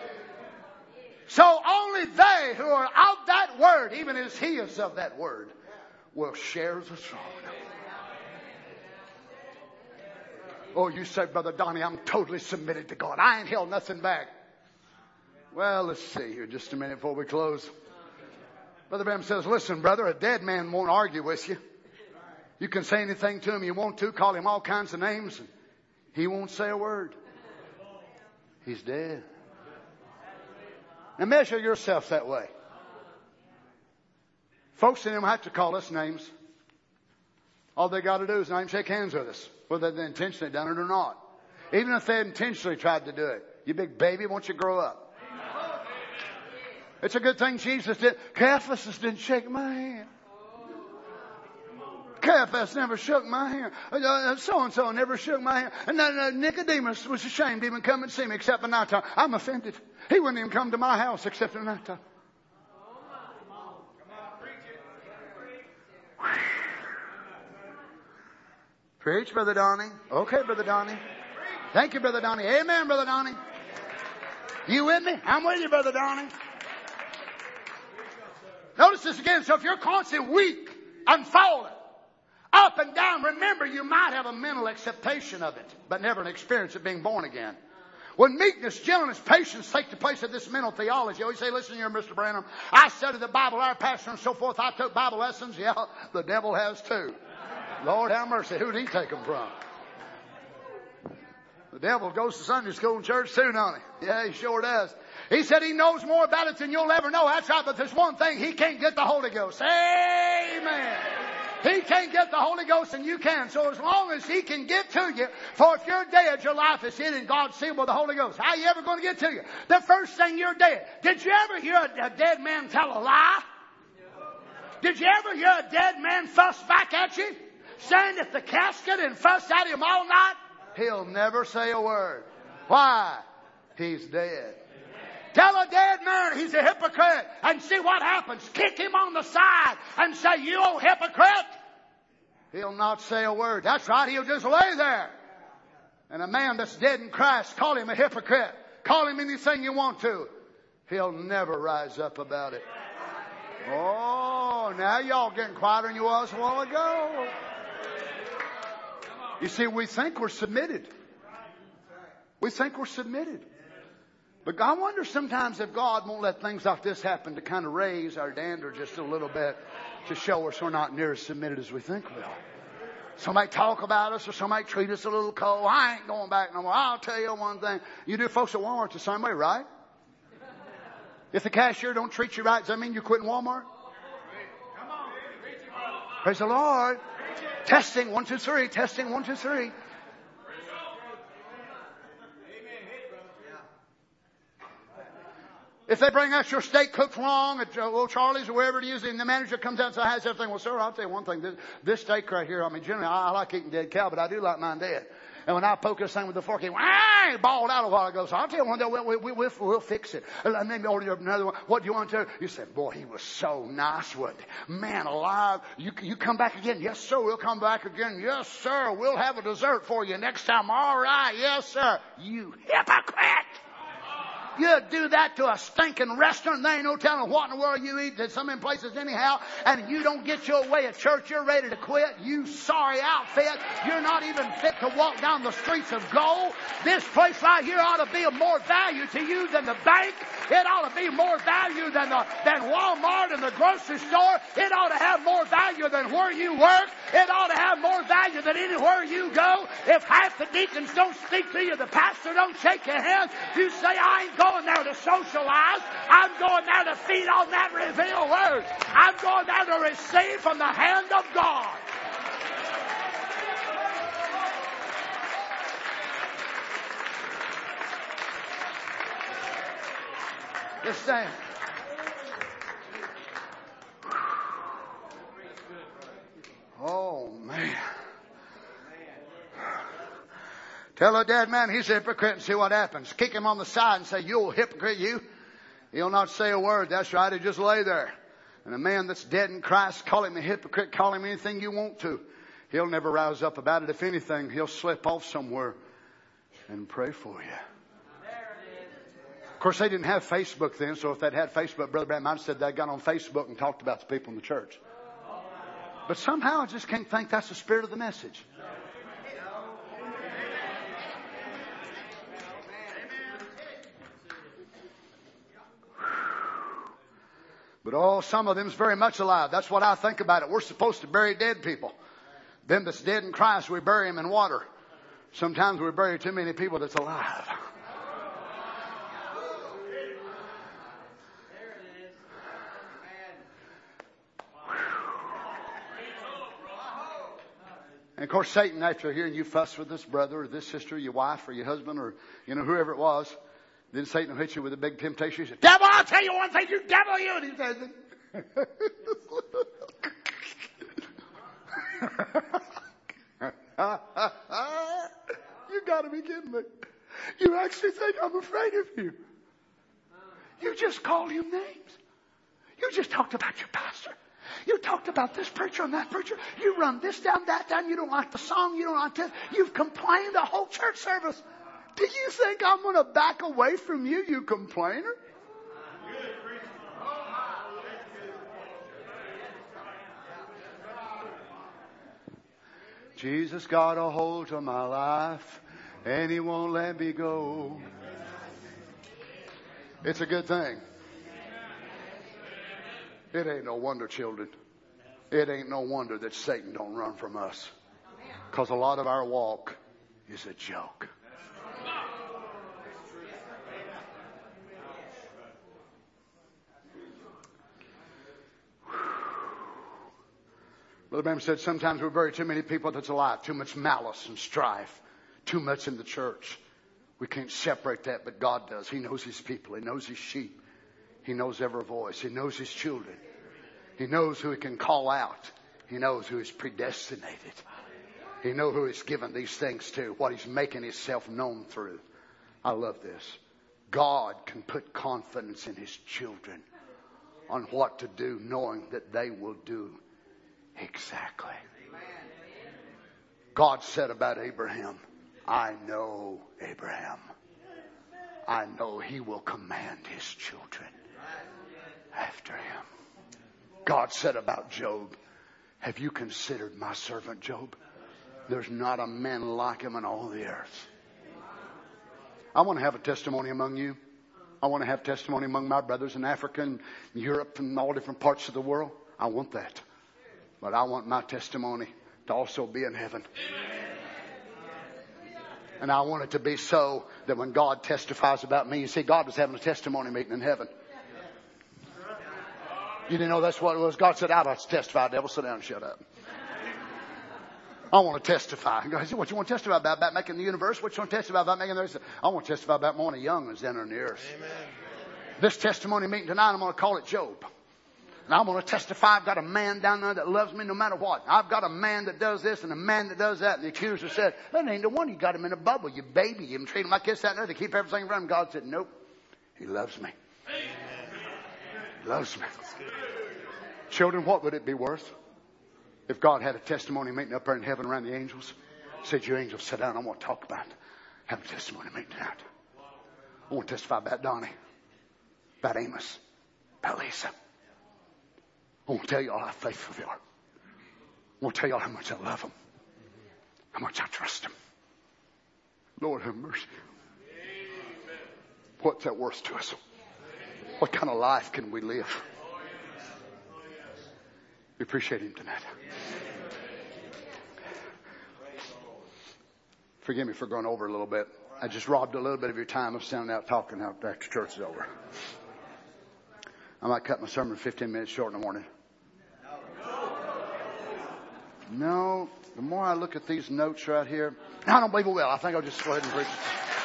So only they who are of that word, even as he is of that word, will share the throne. Oh, you say, Brother Donnie, I'm totally submitted to God. I ain't held nothing back. Well, let's see here just a minute before we close. Brother Branham says, listen, brother, a dead man won't argue with you. You can say anything to him you want to, call him all kinds of names. He won't say a word. He's dead. Now measure yourself that way. Folks in him have to call us names. All they got to do is not even shake hands with us, whether they intentionally done it or not. Even if they intentionally tried to do it. You big baby, won't you grow up? It's a good thing Jesus did. Caiaphas didn't shake my hand. Caiaphas never shook my hand. Uh, so-and-so never shook my hand. And then uh, Nicodemus was ashamed to even come and see me except at night time. I'm offended. He wouldn't even come to my house except at night time. Preach, Brother Donnie. Okay, Brother Donnie. Thank you, Brother Donnie. Amen, Brother Donnie. You with me? I'm with you, Brother Donnie. Notice this again. So if you're constantly weak and falling, up and down, remember you might have a mental acceptation of it, but never an experience of being born again. When meekness, gentleness, patience take the place of this mental theology, you always say, listen here, Mister Branham, I studied the Bible, our pastor and so forth, I took Bible lessons. Yeah, the devil has too. Lord have mercy. Who did he take them from? The devil goes to Sunday school and church too, don't he? Yeah, he sure does. He said he knows more about it than you'll ever know. That's right, but there's one thing. He can't get the Holy Ghost. Amen. He can't get the Holy Ghost and you can. So as long as he can get to you, for if you're dead, your life is hid in God's seal with the Holy Ghost. How are you ever going to get to you? The first thing you're dead. Did you ever hear a, a dead man tell a lie? Did you ever hear a dead man fuss back at you? Stand at the casket and fuss at him all night? He'll never say a word. Why? He's dead. Tell a dead man he's a hypocrite and see what happens. Kick him on the side and say, you old hypocrite. He'll not say a word. That's right. He'll just lay there. And a man that's dead in Christ, call him a hypocrite. Call him anything you want to. He'll never rise up about it. Oh, now y'all getting quieter than you was a while ago. You see, we think we're submitted. We think we're submitted. But I wonder sometimes if God won't let things like this happen to kind of raise our dander just a little bit to show us we're not near as submitted as we think we are. Somebody talk about us or somebody treat us a little cold. I ain't going back no more. I'll tell you one thing. You do folks at Walmart the same way, right? If the cashier don't treat you right, does that mean you quit in Walmart? Praise the Lord. Testing, one, two, three. Testing, one, two, three. If they bring out your steak cooked wrong at Old Charlie's or wherever it is, and the manager comes out and says, how's everything? Well, sir, I'll tell you one thing. This, this steak right here, I mean, generally, I, I like eating dead cow, but I do like mine dead. And when I poke this thing with the fork, he ah, balled out a while ago. So I'll tell you one day, we'll, we'll, we'll, we'll fix it. And maybe order another one. What do you want to do? You said, boy, he was so nice, wasn't he? Man alive. You, you come back again? Yes, sir. We'll come back again. Yes, sir. We'll have a dessert for you next time. All right. Yes, sir. You hypocrite. You do that to a stinking restaurant, and they ain't no telling what in the world you eat at some of them places anyhow, and you don't get your way at church, you're ready to quit. You sorry outfit. You're not even fit to walk down the streets of gold. This place right here ought to be of more value to you than the bank. It ought to be more value than the, than Walmart and the grocery store. It ought to have more value than where you work. It ought to have more value than anywhere you go. If half the deacons don't speak to you, the pastor don't shake your hand, you say, I ain't going there to socialize. I'm going there to feed on that revealed word. I'm going there to receive from the hand of God. Just stand. Oh, man. Tell a dead man he's a hypocrite and see what happens. Kick him on the side and say, you old hypocrite, you. He'll not say a word. That's right. He'll just lay there. And a man that's dead in Christ, call him a hypocrite, call him anything you want to. He'll never rouse up about it. If anything, he'll slip off somewhere and pray for you. Of course, they didn't have Facebook then, so if they'd had Facebook, Brother Branham might have said they got on Facebook and talked about the people in the church. But somehow I just can't think that's the spirit of the message. But oh, some of them's very much alive. That's what I think about it. We're supposed to bury dead people. Them that's dead in Christ, we bury them in water. Sometimes we bury too many people that's alive. And of course, Satan, after hearing you fuss with this brother or this sister, your wife or your husband or, you know, whoever it was, then Satan will hit you with a big temptation. He says, devil, I'll tell you one thing, you devil, you. And he says, You got to be kidding me. You actually think I'm afraid of you. You just called him names. You just talked about your pastor. You talked about this preacher and that preacher. You run this down, that down. You don't like the song. You don't like this. You've complained the whole church service. Do you think I'm going to back away from you, you complainer? Jesus got a hold of my life and he won't let me go. It's a good thing. It ain't no wonder, children. It ain't no wonder that Satan don't run from us. Because a lot of our walk is a joke. Brother Branham said sometimes we bury too many people that's alive. Too much malice and strife. Too much in the church. We can't separate that, but God does. He knows his people. He knows his sheep. He knows every voice. He knows his children. He knows who he can call out. He knows who is predestinated. He knows who he's given these things to, what he's making himself known through. I love this. God can put confidence in his children on what to do, knowing that they will do exactly. God said about Abraham, I know Abraham. I know he will command his children after him. God said about Job, have you considered my servant Job? There's not a man like him in all the earth. I want to have a testimony among you. I want to have testimony among my brothers in Africa and Europe and all different parts of the world. I want that. But I want my testimony to also be in heaven. And I want it to be so that when God testifies about me, you see, God was having a testimony meeting in heaven. You didn't know that's what it was? God said, I'd like to testify. Devil, sit down and shut up. I want to testify. God said, what you want to testify about? About making the universe? What you want to testify about making the earth? I want to testify about more than young is entering the earth. Amen. This testimony meeting tonight, I'm going to call it Job. And I'm going to testify. I've got a man down there that loves me no matter what. I've got a man that does this and a man that does that. And the accuser said, that ain't the one. You got him in a bubble. You baby. You treat him like this, that, and other. Keep everything around him. God said, nope. He loves me. He loves me. Children, what would it be worth if God had a testimony meeting up there in heaven around the angels? Said, you angels, sit down. I want to talk about it. Have a testimony meeting tonight. I want to testify about Donnie, about Amos, about Lisa. I want to tell you all how faithful they are. I want to tell you all how much I love them. How much I trust them. Lord have mercy. What's that worth to us? What kind of life can we live? We appreciate him tonight. Forgive me for going over a little bit. I just robbed a little bit of your time of standing out talking out after church is over. I might cut my sermon fifteen minutes short in the morning. No, the more I look at these notes right here, I don't believe it will. I think I'll just go ahead and preach it.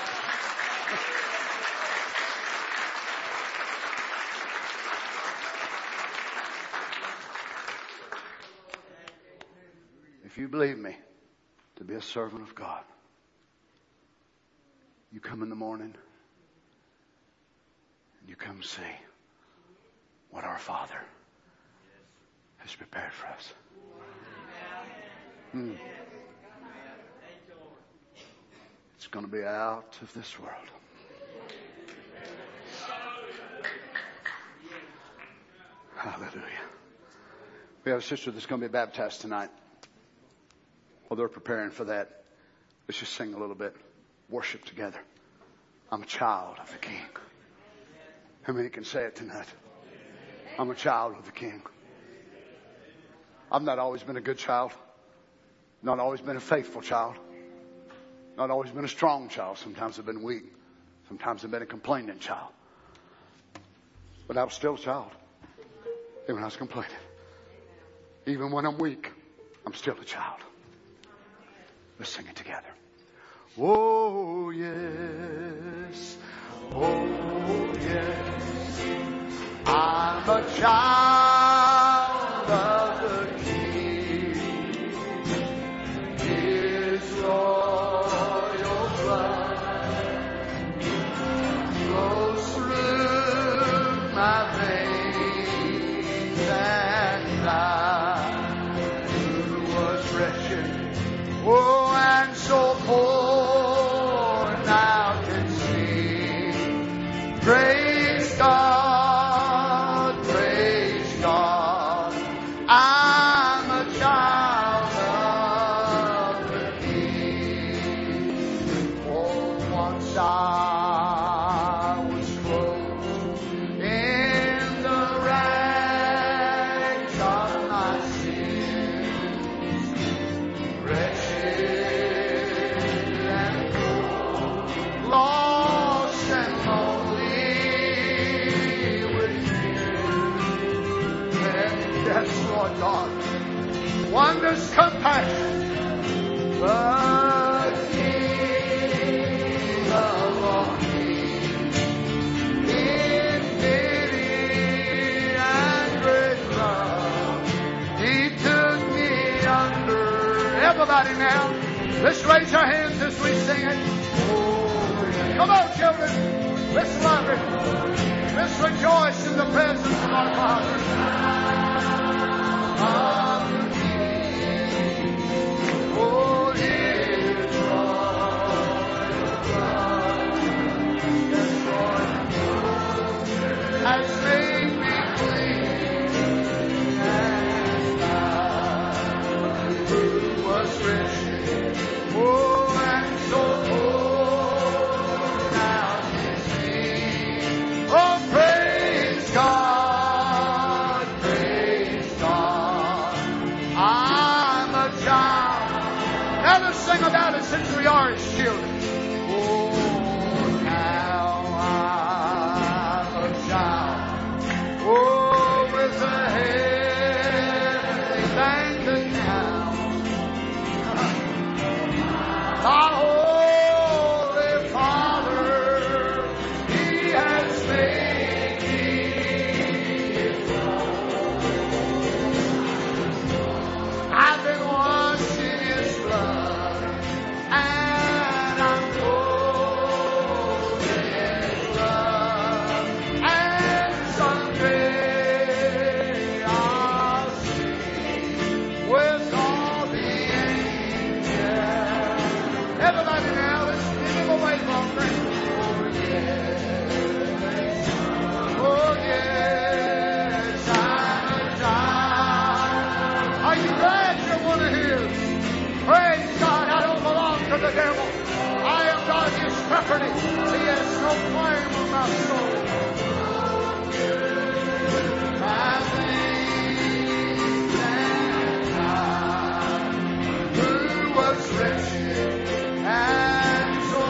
If you believe me to be a servant of God, you come in the morning and you come see what our Father has prepared for us. Hmm. It's going to be out of this world. Hallelujah. We have a sister that's going to be baptized tonight. While they're preparing for that, let's just sing a little bit. Worship together. I'm a child of the King. How many can say it tonight? I'm a child of the King. I've not always been a good child. Not always been a faithful child. Not always been a strong child. Sometimes I've been weak. Sometimes I've been a complaining child. But I was still a child. Even when I was complaining. Even when I'm weak, I'm still a child. Let's sing it together. Oh, yes. Oh, yes. I'm a child of the King. Lord God. Wondrous compassion. The King of all kings, in pity and great love, He took me under. Everybody now, let's raise our hands as we sing it. Oh, come on, children. Let's love it. Let's rejoice in the presence of our Father. Of the King. Oh, His royal blood, yes, Lord, has made me clean and found who was rich. Oh, and so poor now is He. Oh, praise God, praise God. I'm a child. Now let's sing about it since we are His children. Oh, now I'm a child. Oh, with the heavenly banquet now. Our Holy Father, He has made me His own. I've been washed in His blood, and I'm clothed in His love. And someday I'll sing with all the angels. Everybody now, let's give Him a wave offering. Oh, yes. Oh, yes. I'm a child. Are you glad you're one of His? Praise God, I don't belong to the devil. I am God, His property. He has no claim on my soul. My things and I, who was wretched and so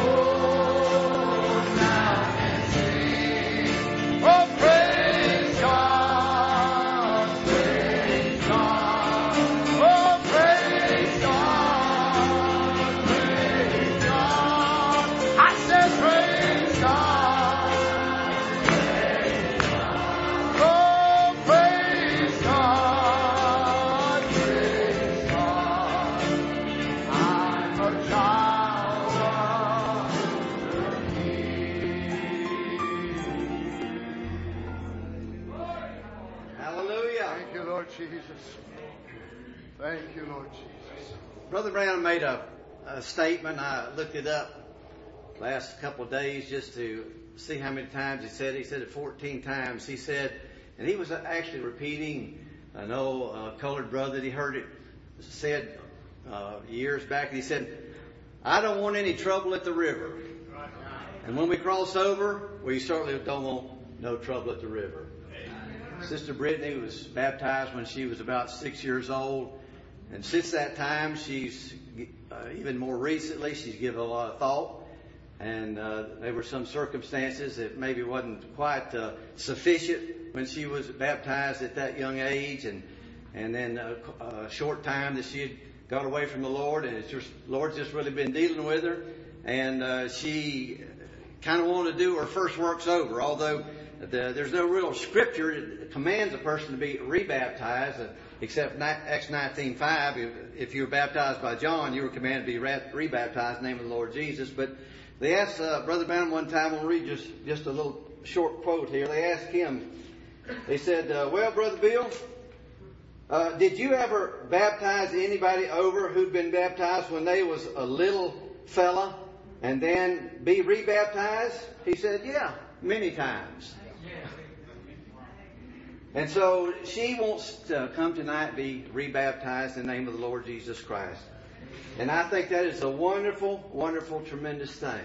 old now can see. Oh, praise God, praise God. Oh, praise God, praise God. I said praise God, praise God. Oh, praise God, praise God. I'm a child of the King. Hallelujah. Thank you, Lord Jesus. Thank you, Lord Jesus. Brother Brown made a, a statement. I looked it up last couple of days just to see how many times he said it. He said it fourteen times. He said, and he was actually repeating an old uh, colored brother that he heard it said uh, years back. And he said, I don't want any trouble at the river. And when we cross over, we certainly don't want no trouble at the river. Sister Brittany was baptized when she was about six years old. And since that time, she's, uh, even more recently, she's given a lot of thought. And uh, there were some circumstances that maybe wasn't quite uh, sufficient when she was baptized at that young age. And and then a, a short time that she had got away from the Lord. And it's just, Lord's just really been dealing with her. And uh, she kind of wanted to do her first works over, although the, there's no real scripture that commands a person to be rebaptized, uh, except Acts nineteen five. If, if you were baptized by John, you were commanded to be re- rebaptized in the name of the Lord Jesus. But they asked uh, Brother Brown one time, I'll read just, just a little short quote here. They asked him, they said, uh, well, Brother Bill, uh, did you ever baptize anybody over who'd been baptized when they was a little fella and then be rebaptized? He said, yeah, many times. And so she wants to come tonight and be rebaptized in the name of the Lord Jesus Christ. And I think that is a wonderful, wonderful, tremendous thing.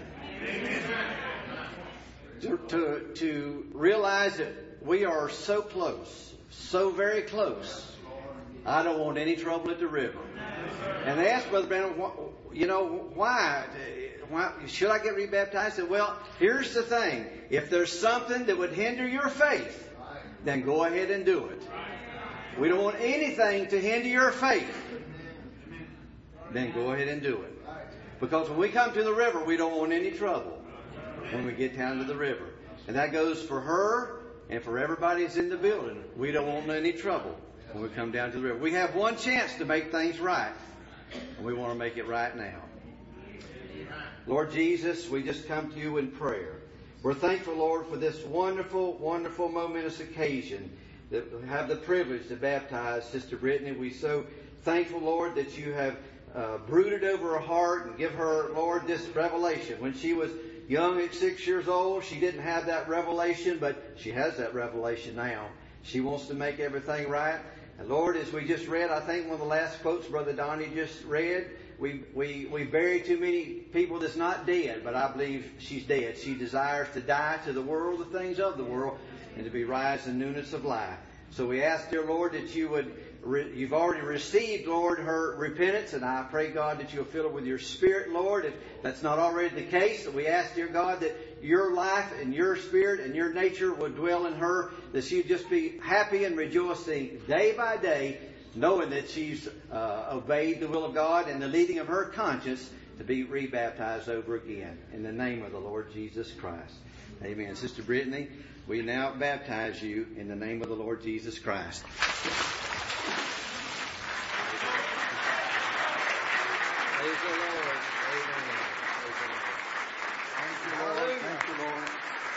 To, to, to realize that we are so close, so very close. I don't want any trouble at the river. And they asked Brother Branham, you know, why? Why should I get rebaptized? I said, well, here's the thing. If there's something that would hinder your faith, then go ahead and do it. We don't want anything to hinder your faith. Then go ahead and do it. Because when we come to the river, we don't want any trouble when we get down to the river. And that goes for her and for everybody that's in the building. We don't want any trouble when we come down to the river. We have one chance to make things right. And we want to make it right now. Lord Jesus, we just come to you in prayer. We're thankful, Lord, for this wonderful, wonderful, momentous occasion that we have the privilege to baptize Sister Brittany. We're so thankful, Lord, that you have uh, brooded over her heart and give her, Lord, this revelation. When she was young at six years old, she didn't have that revelation, but she has that revelation now. She wants to make everything right. And Lord, as we just read, I think one of the last quotes Brother Donnie just read, we, we, we bury too many people that's not dead, but I believe she's dead. She desires to die to the world, the things of the world, and to be raised in newness of life. So we ask, dear Lord, that you would, re- you've already received, Lord, her repentance, and I pray, God, that you'll fill her with your Spirit, Lord. If that's not already the case, that we ask, dear God, that your life and your Spirit and your nature would dwell in her, that she'd just be happy and rejoicing day by day, knowing that she's uh, obeyed the will of God and the leading of her conscience to be rebaptized over again. In the name of the Lord Jesus Christ. Amen. Sister Brittany, we now baptize you in the name of the Lord Jesus Christ. Praise the Lord. Amen. Thank you, Lord. Thank you, Lord.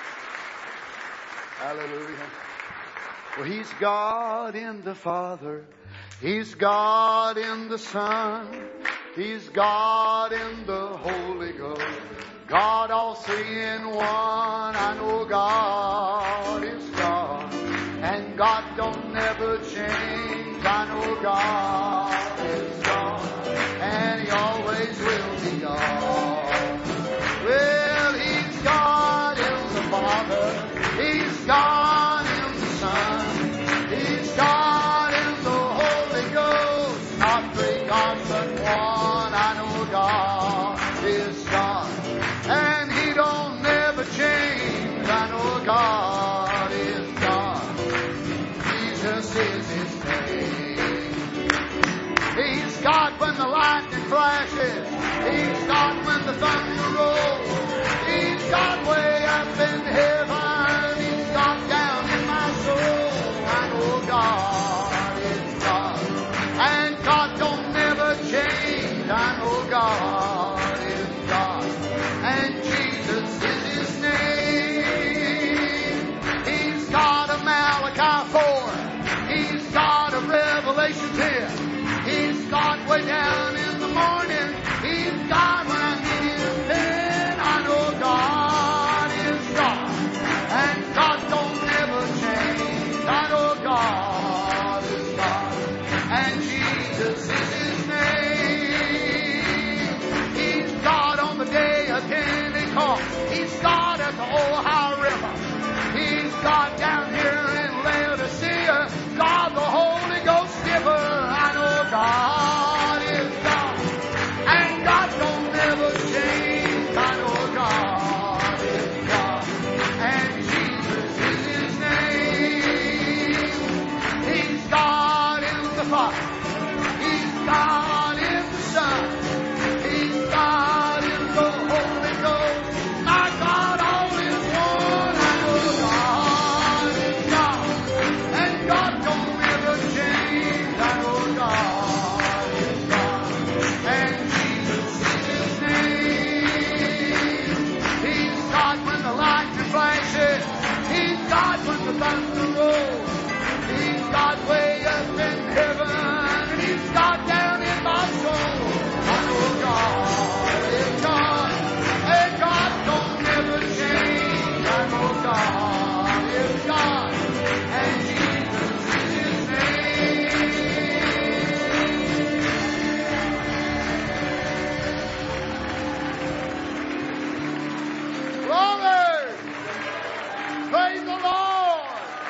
Hallelujah. Well, He's God in the Father. He's God in the Son. He's God in the Holy Ghost. God all three in one. I know God is God. And God don't never change. I know God is God. And He always will be God. Well, He's God in the Father. He's God in the Son. He's God in the Holy Ghost. Not three gods but one. I know God is God. And He don't never change. I know God is God. Jesus is His name. He's God when the lightning flashes. He's God when the thunder rolls. He's God way up in heaven. He's God down in my soul. I know God is God. And God don't never change. I know God is God. And Jesus is His name. He's God of Malachi four. He's God of Revelation ten. He's God way down in the morning. He's God when I need Him then. I know God is God. And God don't never change. I know God is God. And Jesus is His name. He's God on the day of Pentecost. He's God at the Ohio River. He's God down here in Laodicea. God the Holy Ghost giver. I know God is God. And God don't never change. I know God is God. And Jesus is His name. He's God in the Father. He's God in the Son. He's God in the Holy Ghost. My God all is one. I know God is God. And God don't ever change. I know God is God. And Jesus is His name. He's God when the lightning flashes. He's God when the thunder rolls. He's God way up in heaven. And He's God down in my soul. I know God is God. And God don't never change. I know God is God. And Jesus is His name. Glory! Praise the Lord!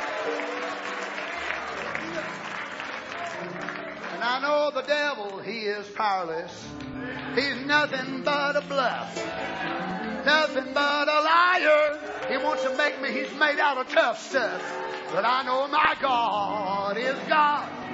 And I know the devil, he is powerless. He's nothing but a bluff. Nothing but a liar. He wants to make me, he's made out of tough stuff. But I know my God is God.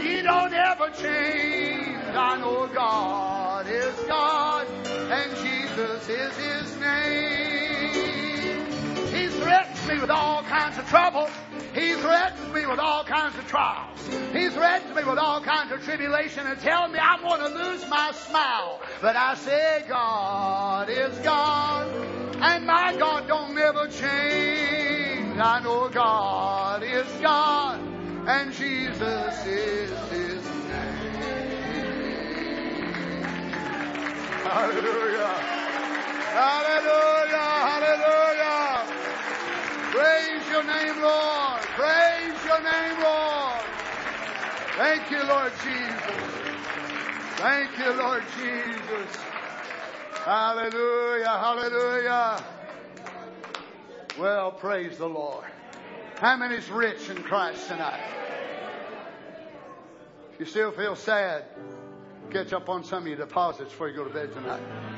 He don't ever change. I know God is God, and Jesus is His name. He threatens me with all kinds of trouble. He threatens me with all kinds of trials. He threatens me with all kinds of tribulation and telling me I'm going to lose my smile. But I say God is God, and my God don't never change. I know God is God, and Jesus is His name. Hallelujah. Hallelujah. Hallelujah. Praise your name, Lord. Praise your name, Lord. Thank you, Lord Jesus. Thank you, Lord Jesus. Hallelujah. Hallelujah. Well, praise the Lord. How many's rich in Christ tonight? If you still feel sad, catch up on some of your deposits before you go to bed tonight.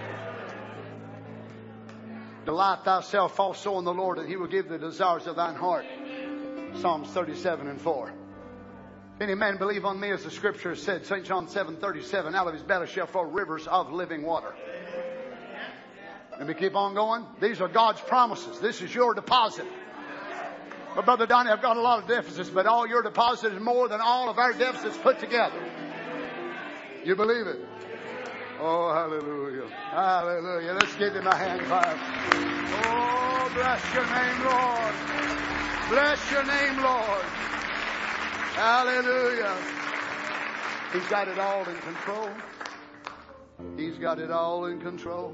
Delight thyself also in the Lord, and He will give the desires of thine heart. Psalms thirty-seven and four. If any man believe on me, as the Scripture has said, Saint John seven thirty-seven, out of his belly shall flow rivers of living water. Let me keep on going. These are God's promises. This is your deposit. But Brother Donnie, I've got a lot of deficits, but all your deposit is more than all of our deficits put together. You believe it? Oh, hallelujah. Hallelujah. Let's give Him a hand clap. Oh, bless your name, Lord. Bless your name, Lord. Hallelujah. He's got it all in control. He's got it all in control.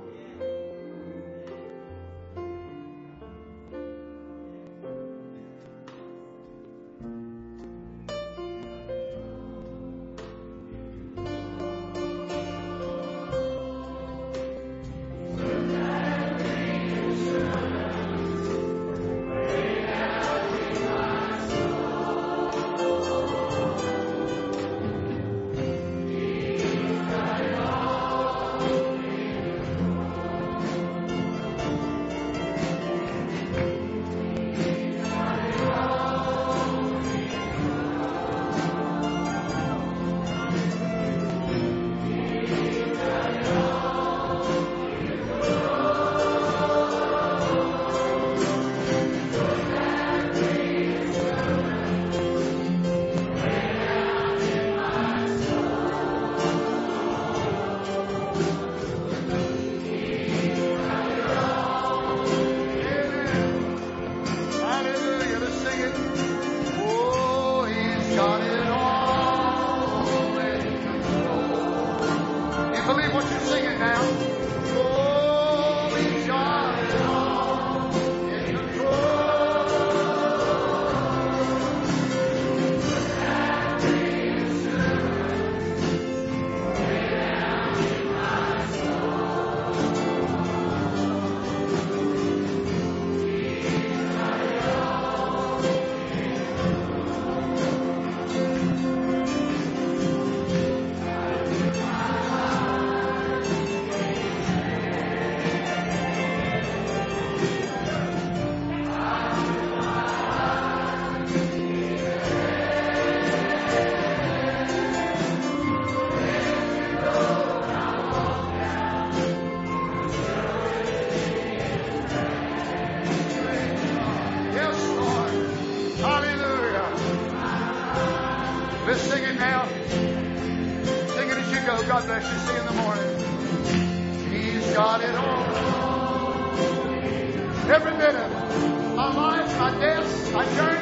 God bless you. See you in the morning. He's got it all. Every minute. My life, my death, my journey.